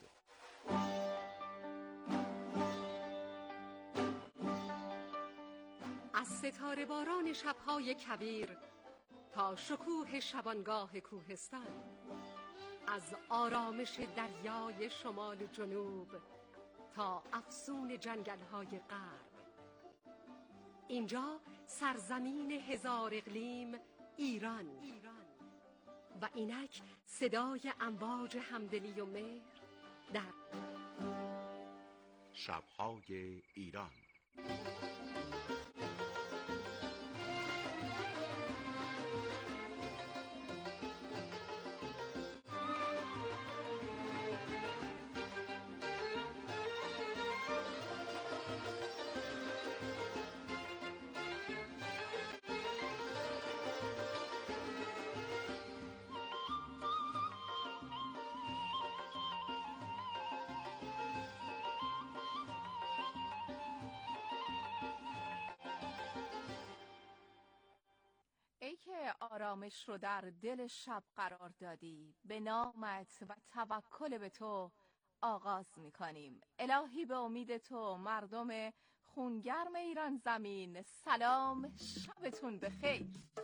از ستاره باران شبهای کویر تا شکوه شبانگاه کوهستان، از آرامش دریای شمال و جنوب تا افسون جنگل‌های غرب، اینجا سرزمین هزار اقلیم ایران و اینک صدای امواج همدلی و مهر در شب‌های ایران. ای که آرامش رو در دل شب قرار دادی، به نامت و توکل به تو آغاز می‌کنیم. الهی به امید تو مردم خونگرم ایران زمین سلام، شبتون بخیر.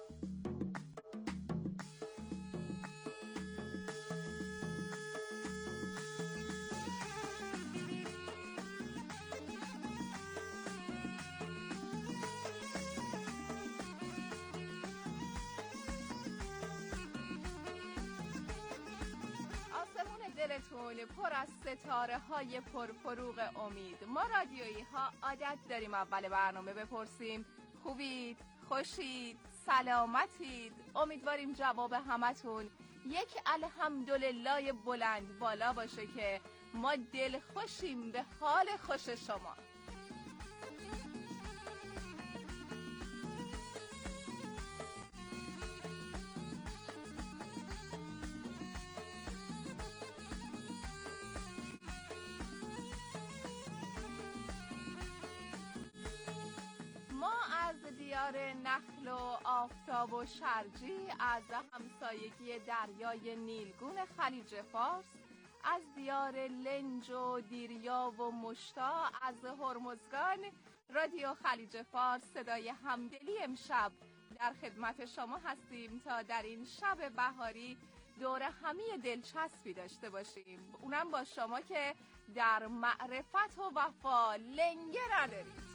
دلتون پر از ستاره های پرفروغ امید. ما رادیویی ها عادت داریم اول برنامه بپرسیم خوبید، خوشید، سلامتید. امیدواریم جواب همتون یک الحمدلله بلند بالا باشه که ما دل خوشیم به حال خوش شما. دیار نخل و آفتاب و شرجی، از همسایگی دریای نیلگون خلیج فارس، از دیار لنج و دیریا و مشتا، از هرمزگان رادیو خلیج فارس صدای همدلی امشب در خدمت شما هستیم تا در این شب بهاری دور همی دلچسبی داشته باشیم، اونم با شما که در معرفت و وفا لنگه ندارید.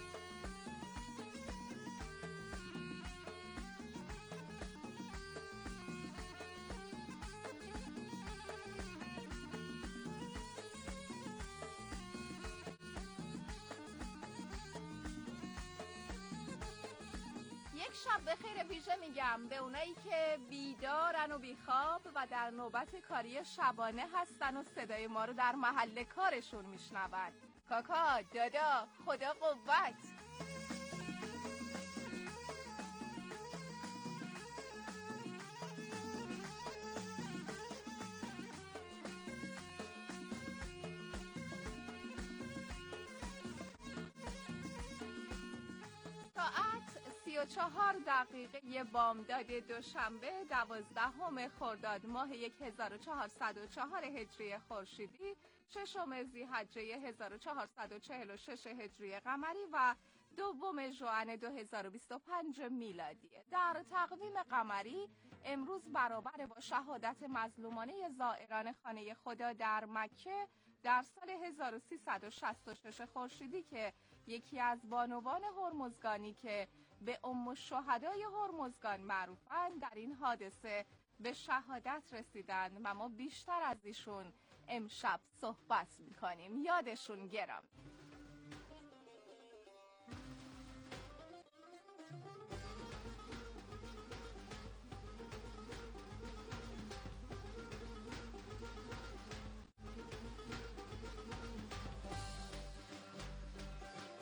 یک شب بخیر ویژه میگم به اونایی که بیدارن و بیخواب و در نوبت کاری شبانه هستن و صدای ما رو در محل کارشون میشنون. کاکا، دادا، خدا قوت. ساعت 34 بامداد دوشنبه 12 خرداد ماه 1404 هجری خورشیدی، 6 ذی‌حجه 1446 هجری قمری و 2 ژوئن 2025 میلادی. در تقویم قمری امروز برابر با شهادت مظلومانه زائران خانه خدا در مکه در سال 1366 خورشیدی که یکی از بانوان هرمزگانی که به ام الشهدای هرمزگان معروفند در این حادثه به شهادت رسیدند و ما بیشتر از ایشون امشب صحبت میکنیم. یادشون گرامی.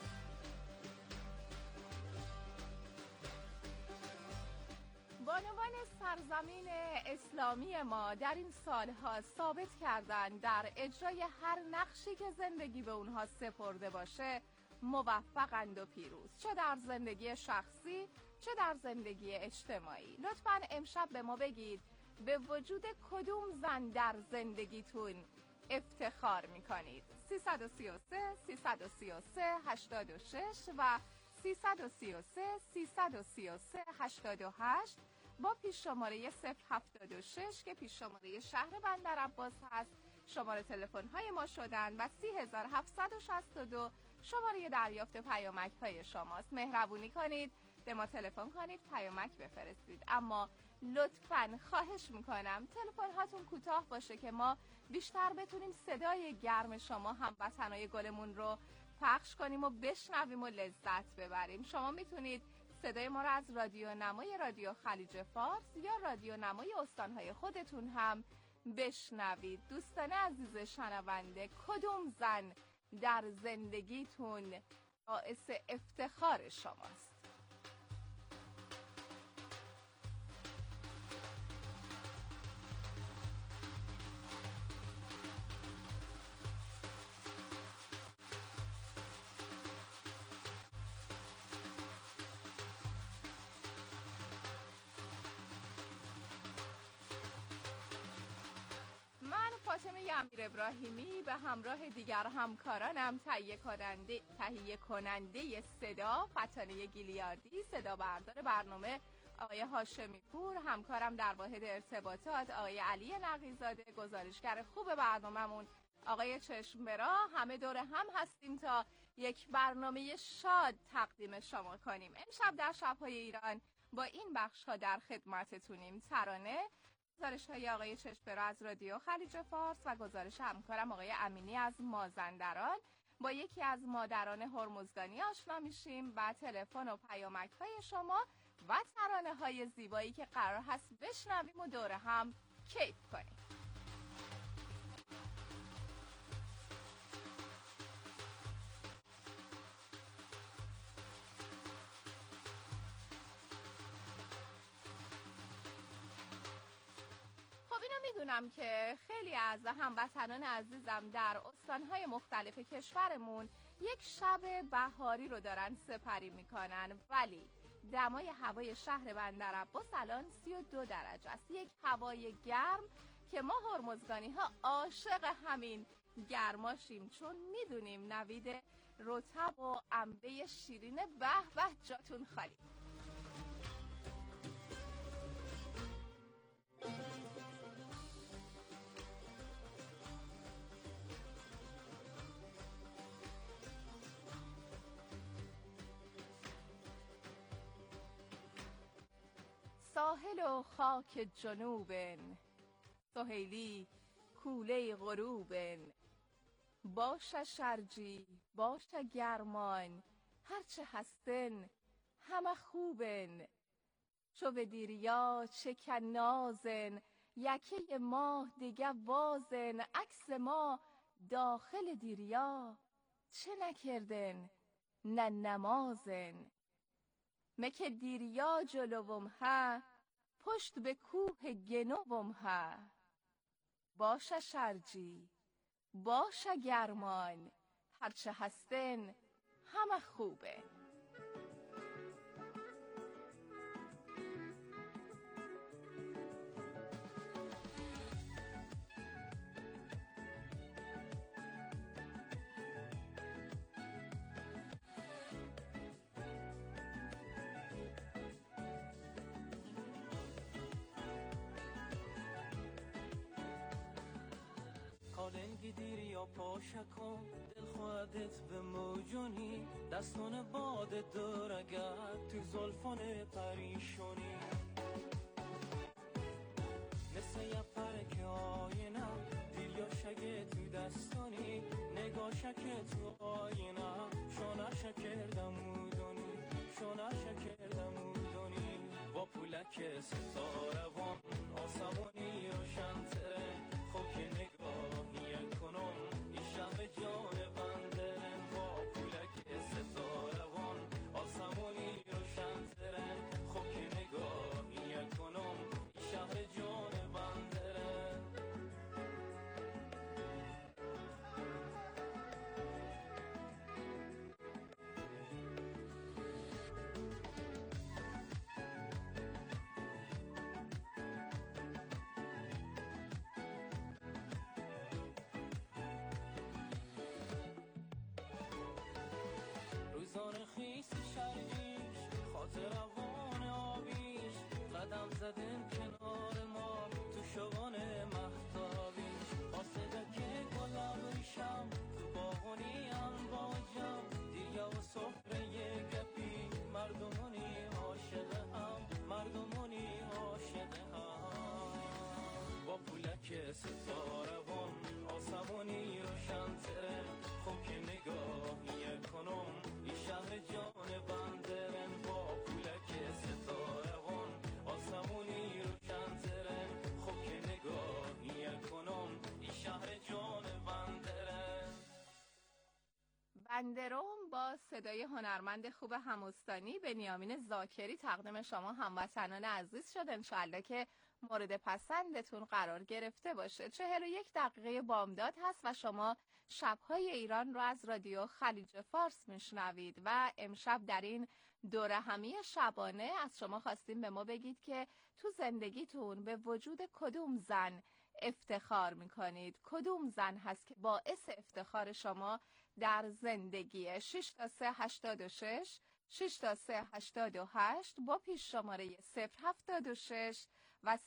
بانوان سرزمین اسلامی ما در این سالها ثابت کردند در اجرای هر نقشی که زندگی به اونها سپرده باشه موفقند و پیروز، چه در زندگی شخصی چه در زندگی اجتماعی. لطفاً امشب به ما بگید به وجود کدوم زن در زندگیتون افتخار میکنید؟ 333 333 86 و 333 333 88 با پیش شماره 076 که پیش شماره شهر بندرعباس هست شماره تلفن های ما شدن و 3762 شماره دریافت پیامک های شماست. مهربونی کنید به ما تلفن کنید، پیامک بفرستید، اما لطفاً خواهش میکنم تلفن هاتون کوتاه باشه که ما بیشتر بتونیم صدای گرم شما هموطنای گلمون رو پخش کنیم و بشنویم و لذت ببریم. شما میتونید صدای ما رو از رادیو نمای رادیو خلیج فارس یا رادیو نمای استانهای خودتون هم بشنوید. دوستان عزیز شنونده، کدوم زن در زندگیتون باعث افتخار شماست؟ فاطمه امیر ابراهیمی به همراه دیگر همکارانم تهیه کننده صدا فتانه گیلیاردی، صدا بردار برنامه آقای هاشمی پور، همکارم در واحد ارتباطات آقای علی نقیزاده، گزارشگر خوب برنامه‌مون آقای چشمبرا، همه دور هم هستیم تا یک برنامه شاد تقدیم شما کنیم. امشب در شب‌های ایران با این بخش‌ها در خدمتتونیم: ترانه، گزارش های آقای چشمبرا از رادیو خلیج فارس و گزارش همکارم آقای امینی از مازندران. با یکی از مادران هرمزگانی آشنا میشیم و تلفن و پیامک های شما و ترانه های زیبایی که قرار هست بشنویم و دور هم کیف کنیم. میدونم که خیلی از هموطنان عزیزم در استانهای مختلف کشورمون یک شب بهاری رو دارن سپری میکنن، ولی دمای هوای شهر بندرعباس الان 32 درجه است. یک هوای گرم که ما هرمزگانی ها عاشق همین گرماشیم، چون میدونیم نوید رطب و انبه شیرین به به جاتون خالی. ساحل و خاک جنوبن، سهیلی کوله غروبن، باشه شرجی باشه گرمان، هرچه هستن همه خوبن، چو به دیریا چه کنازن، یکی ماه دیگه وازن، عکس ما داخل دیریا چه نکردن نه نمازن، مکه دیریا جلوم ها پشت به کوه گنوم ها، باشه شرجی باشه گرمان، هرچه هستن همه خوبه. کالنگی دیر یا پاشه کن دل خودت به موجونی، دستان باد دورگت تو زلفان پریشونی، مثل یه پرک آینه دیر یا شگه تو دستانی، نگاه شکه تو آینه شونه شکردم مودونی، شونه شکردم مودونی، با پولک ستاره وان آسمونی روشن تره، خوک نگاهی کنم این شب جان بنده، با پولک ستاره وان آسمونی روشن تره، خوک نگاهی کنم باشم تو باغونیم با جم دیگه و سفره گپی مردمونی عاشق هم مردمونی عاشق هم با پولک ستاره‌وان آسمونی روشن تره خوب که نگاهی کنم این شهر جان بندرن با پولک ستاره‌وان آسمونی روشن تره خوب که نگاهی کنم این شهر جان بندرن. بندرم با صدای هنرمند خوب هموستانی بنیامین ذاکری تقدیم شما هموطنان عزیز شد. انشالله که مورد پسندتون قرار گرفته باشه. 41 دقیقه بامداد هست و شما شب‌های ایران رو از رادیو خلیج فارس میشنوید و امشب در این دوره همی شبانه از شما خواستیم به ما بگید که تو زندگیتون به وجود کدوم زن افتخار میکنید، کدوم زن هست که باعث افتخار شما در زندگیه. 6 تا 3 86 6 تا 3 88 با پیش شماره 076 و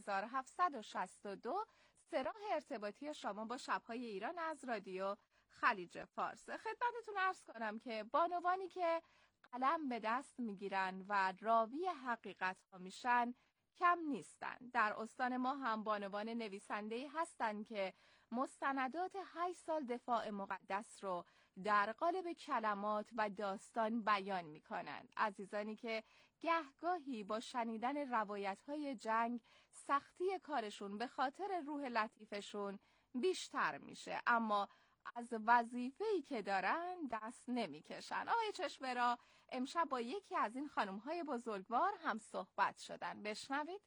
30762 راه ارتباطی شما با شب‌های ایران از رادیو خلیج فارس. خدمتتون عرض کنم که بانوانی که قلم به دست میگیرن و راوی حقیقت ها میشن کم نیستن. در استان ما هم بانوان نویسنده‌ای هستن که مستندات 8 سال دفاع مقدس رو در قالب کلمات و داستان بیان میکنن. عزیزانی که گهگاهی با شنیدن روایت‌های جنگ سختی کارشون به خاطر روح لطیفشون بیشتر میشه، اما از وظیفه‌ای که دارن دست نمیکشن. آقای چشمه‌را امشب با یکی از این خانم‌های بزرگوار هم صحبت شدن. بشنوید.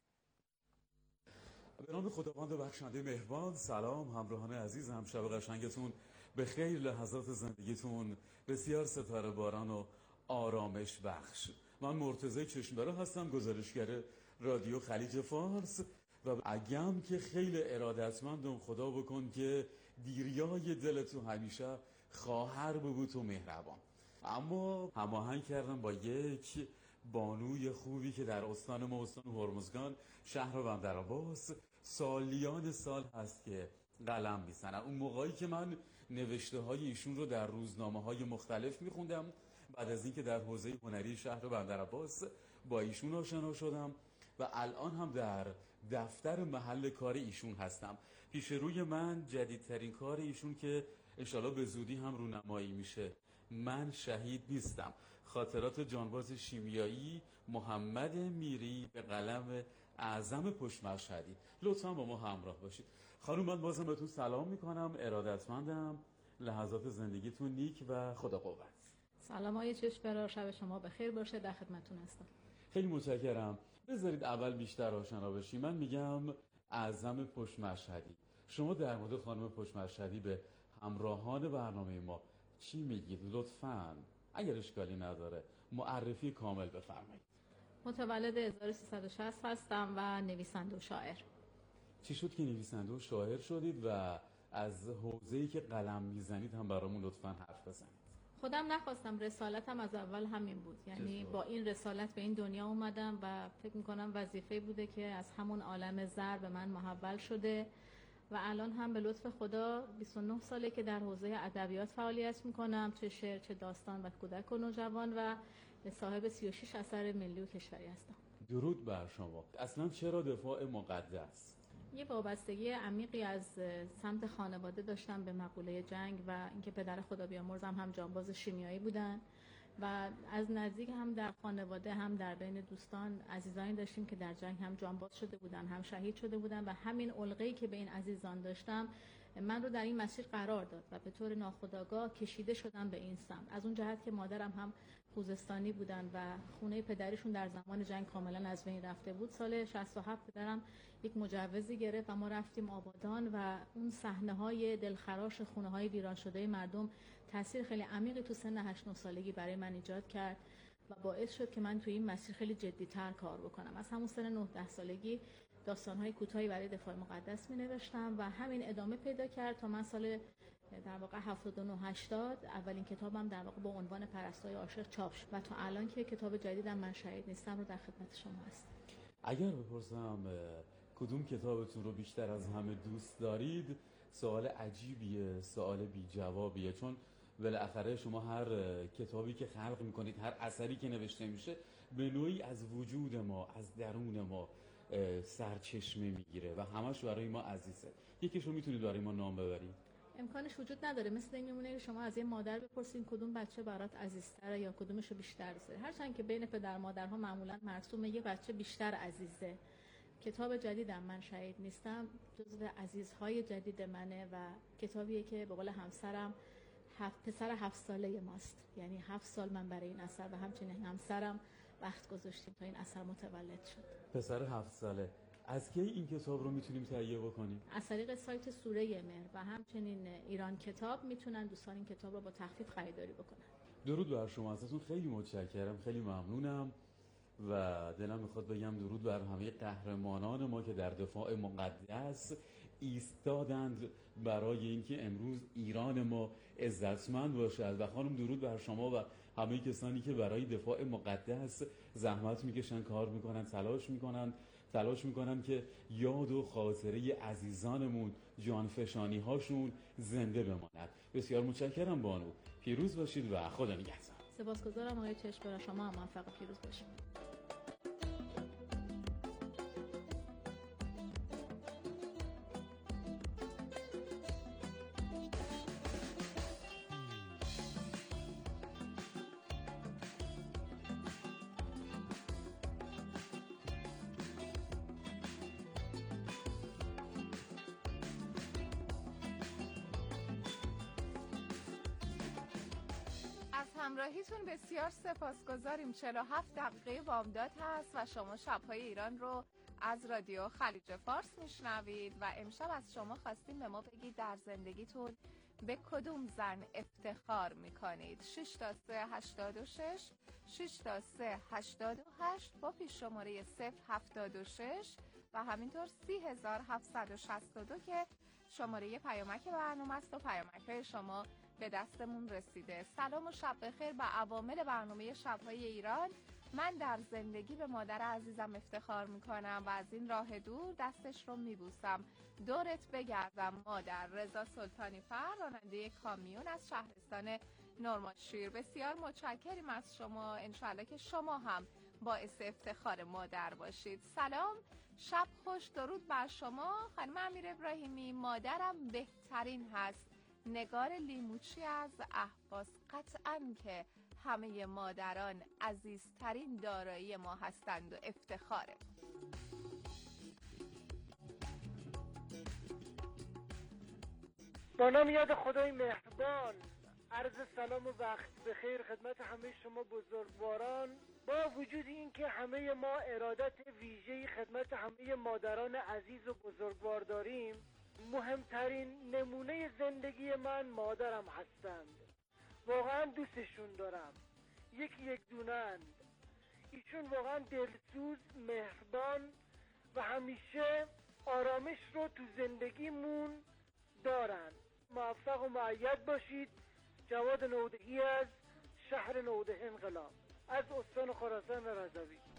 به نام خداوند بخشنده مهربان. سلام همراهان عزیز، همشب قشنگتون به خیر، لحظات زندگیتون بسیار ستاره باران و آرامش بخش. من مرتضی چشمه‌را هستم، گزارشگر رادیو خلیج فارس و اگم که خیلی ارادتمندم، خدا بکن که دیریای دلتو همیشه خواهر بگو تو مهربان. اما هماهنگ کردم با یک بانوی خوبی که در استان ما، استان هرمزگان، شهر بندرعباس، سالیان سال هست که قلم میزنن. اون موقعی که من نوشته های ایشون رو در روزنامه های مختلف میخوندم، بعد از اینکه در حوزه هنری شهر بندرعباس با ایشون آشنا شدم و الان هم در دفتر محل کار ایشون هستم. پیش روی من جدیدترین کار ایشون که انشالله به زودی هم رونمایی میشه، من شهید نیستم، خاطرات جانباز شیمیایی محمد میری به قلم اعظم پشمشهدی. لطفا با ما همراه باشید. خانم من بازم بهتون سلام میکنم، ارادتمندم، لحظات زندگیتون نیک و خدا قوت. سلام آقای چشمه‌را، شب شما بخیر باشه، در خدمتتون هستم. خیلی متشکرم. بذارید اول بیشتر آشنا بشیم. من میگم اعظم پشمشهدی. شما در مورد خانم پشمشهدی به همراهان برنامه ما چی میگید؟ لطفاً اگر اشکالی نداره معرفی کامل بفرمایید. متولد 1360 هستم و نویسنده و شاعر. چی شد که نویسنده و شاعر شدید و از حوزه‌ای که قلم میزنید هم برامون لطفاً حرف بزنید؟ خودم نخواستم، رسالتم از اول همین بود، یعنی با این رسالت به این دنیا اومدم و فکر میکنم وظیفه بوده که از همون عالم زر به من محول شده و الان هم به لطف خدا 29 ساله که در حوزه ادبیات فعالیت میکنم، چه شعر چه داستان و کودک و نوجوان، و صاحب 36 اثر ملی و کشوری هستم. درود بر شما. اصلا چرا دفاع مقدس؟ یه وابستگی عمیقی از سمت خانواده داشتم به مقوله جنگ و اینکه پدر خدا بیامرزم هم جانباز شیمیایی بودن و از نزدیک هم در خانواده هم در بین دوستان عزیزانی داشتیم که در جنگ هم جانباز شده بودن، هم شهید شده بودن و همین علقه‌ای که به این عزیزان داشتم من رو در این مسیر قرار داد و به طور ناخودآگاه کشیده شدم به این سمت. از اون جهت که مادرم هم خوزستانی بودن و خونه پدریشون در زمان جنگ کاملا از بین رفته بود. سال 67 پدرم یک مجوزی گرفت و ما رفتیم آبادان و اون صحنه‌های دلخراش خونه‌های ویران شده مردم تاثیر خیلی عمیقی تو سن 8-9 سالگی برای من ایجاد کرد و باعث شد که من توی این مسیر خیلی جدی‌تر کار بکنم. از همون سن 9-10 سالگی داستان‌های کوتاهی برای دفاع مقدس می‌نوشتم و همین ادامه پیدا کرد تا من سال در واقع 79-80 اولین کتابم در واقع با عنوان پرستوی عاشق چاپ شد و تا الان که کتاب جدیدم من شهید نیستم رو در خدمت شما هستم. اگر بپرسم کدوم کتابتون رو بیشتر از همه دوست دارید، سوال عجیبیه، سوال بی جوابیه، چون بالاخره شما هر کتابی که خلق میکنید، هر اثری که نوشته میشه به نوعی از وجود ما، از درون ما سرچشمه میگیره و همش برای ما عزیزه. یکیشو میتونید برای ما نام ببرید؟ امکانش وجود نداره. مثل این میمونه که شما از یه مادر بپرسین کدوم بچه برات عزیزتره یا کدومشو بیشتر دوست داری. هرچند که بین پدر مادرها معمولا مرسومه یه بچه بیشتر عزیزه. کتاب جدیدم من شهید نیستم جزو عزیزهای جدید منه و کتابیه که به قول همسرم پسر 7 ساله ماست. یعنی 7 سال من برای این اثر و همچنین همسرم وقت گذاشتیم تا این اثر متولد شد. پسر 7 ساله. از کی این کتاب رو میتونیم تهیه بکنیم؟ از طریق سایت سوره مهر و همچنین ایران کتاب میتونن دوستان این کتاب رو با تخفیف خریداری بکنن. درود بر شما، ازتون خیلی متشکرم، خیلی ممنونم و دلم میخواد بگم درود بر همه قهرمانان ما که در دفاع مقدس ایستادند برای اینکه امروز ایران ما عزتمند باشد. و خانم درود بر شما و همه کسانی که برای دفاع مقدس زحمت میکشن، کار میکنن، تلاش میکنن که یاد و خاطره عزیزانمون، جانفشانی هاشون زنده بماند. بسیار متشکرم بانو، پیروز باشید و خدا نگهدار. سپاسگزارم آقای چشمه، شما هم موفق و پیروز باشید. همراهیتون بسیار سپاسگزاریم. 47 دقیقه بامداد هست و شما شب‌های ایران رو از رادیو خلیج فارس میشنوید و امشب از شما خواستیم به ما بگید در زندگیتون به کدوم زن افتخار میکنید. 6 تا 386 6 تا 388 با پیش شماره 076 و همینطور 30762 که شماره پیامک برنامه است و پیامک شما به دستمون رسیده. سلام و شب بخیر به عوامل برنامه شب‌های ایران. من در زندگی به مادر عزیزم افتخار میکنم و از این راه دور دستش رو میبوسم. دورت بگردم مادر. رضا سلطانی فر، راننده کامیون از شهرستان نورمانشیر. بسیار متشکریم از شما. انشالله که شما هم باعث افتخار مادر باشید. سلام، شب خوش، درود بر شما خانم امیر ابراهیمی. مادرم بهترین هست. نگار لیموچی از اهواز. قطعاً که همه مادران عزیزترین دارایی ما هستند و افتخاره. با نام یاد خدای مهربان، عرض سلام و وقت بخیر خدمت همه شما بزرگواران. با وجود این که همه ما ارادت ویژه‌ای خدمت همه مادران عزیز و بزرگوار داریم، مهمترین نمونه زندگی من مادرم هستند. واقعا دوستشون دارم، یک دونند. ایشون واقعا دلسوز، مهربان و همیشه آرامش رو تو زندگیمون دارن. موفق و مؤید باشید. جواد نودهی از شهر نوده انقلاب، از استان خراسان رضوی.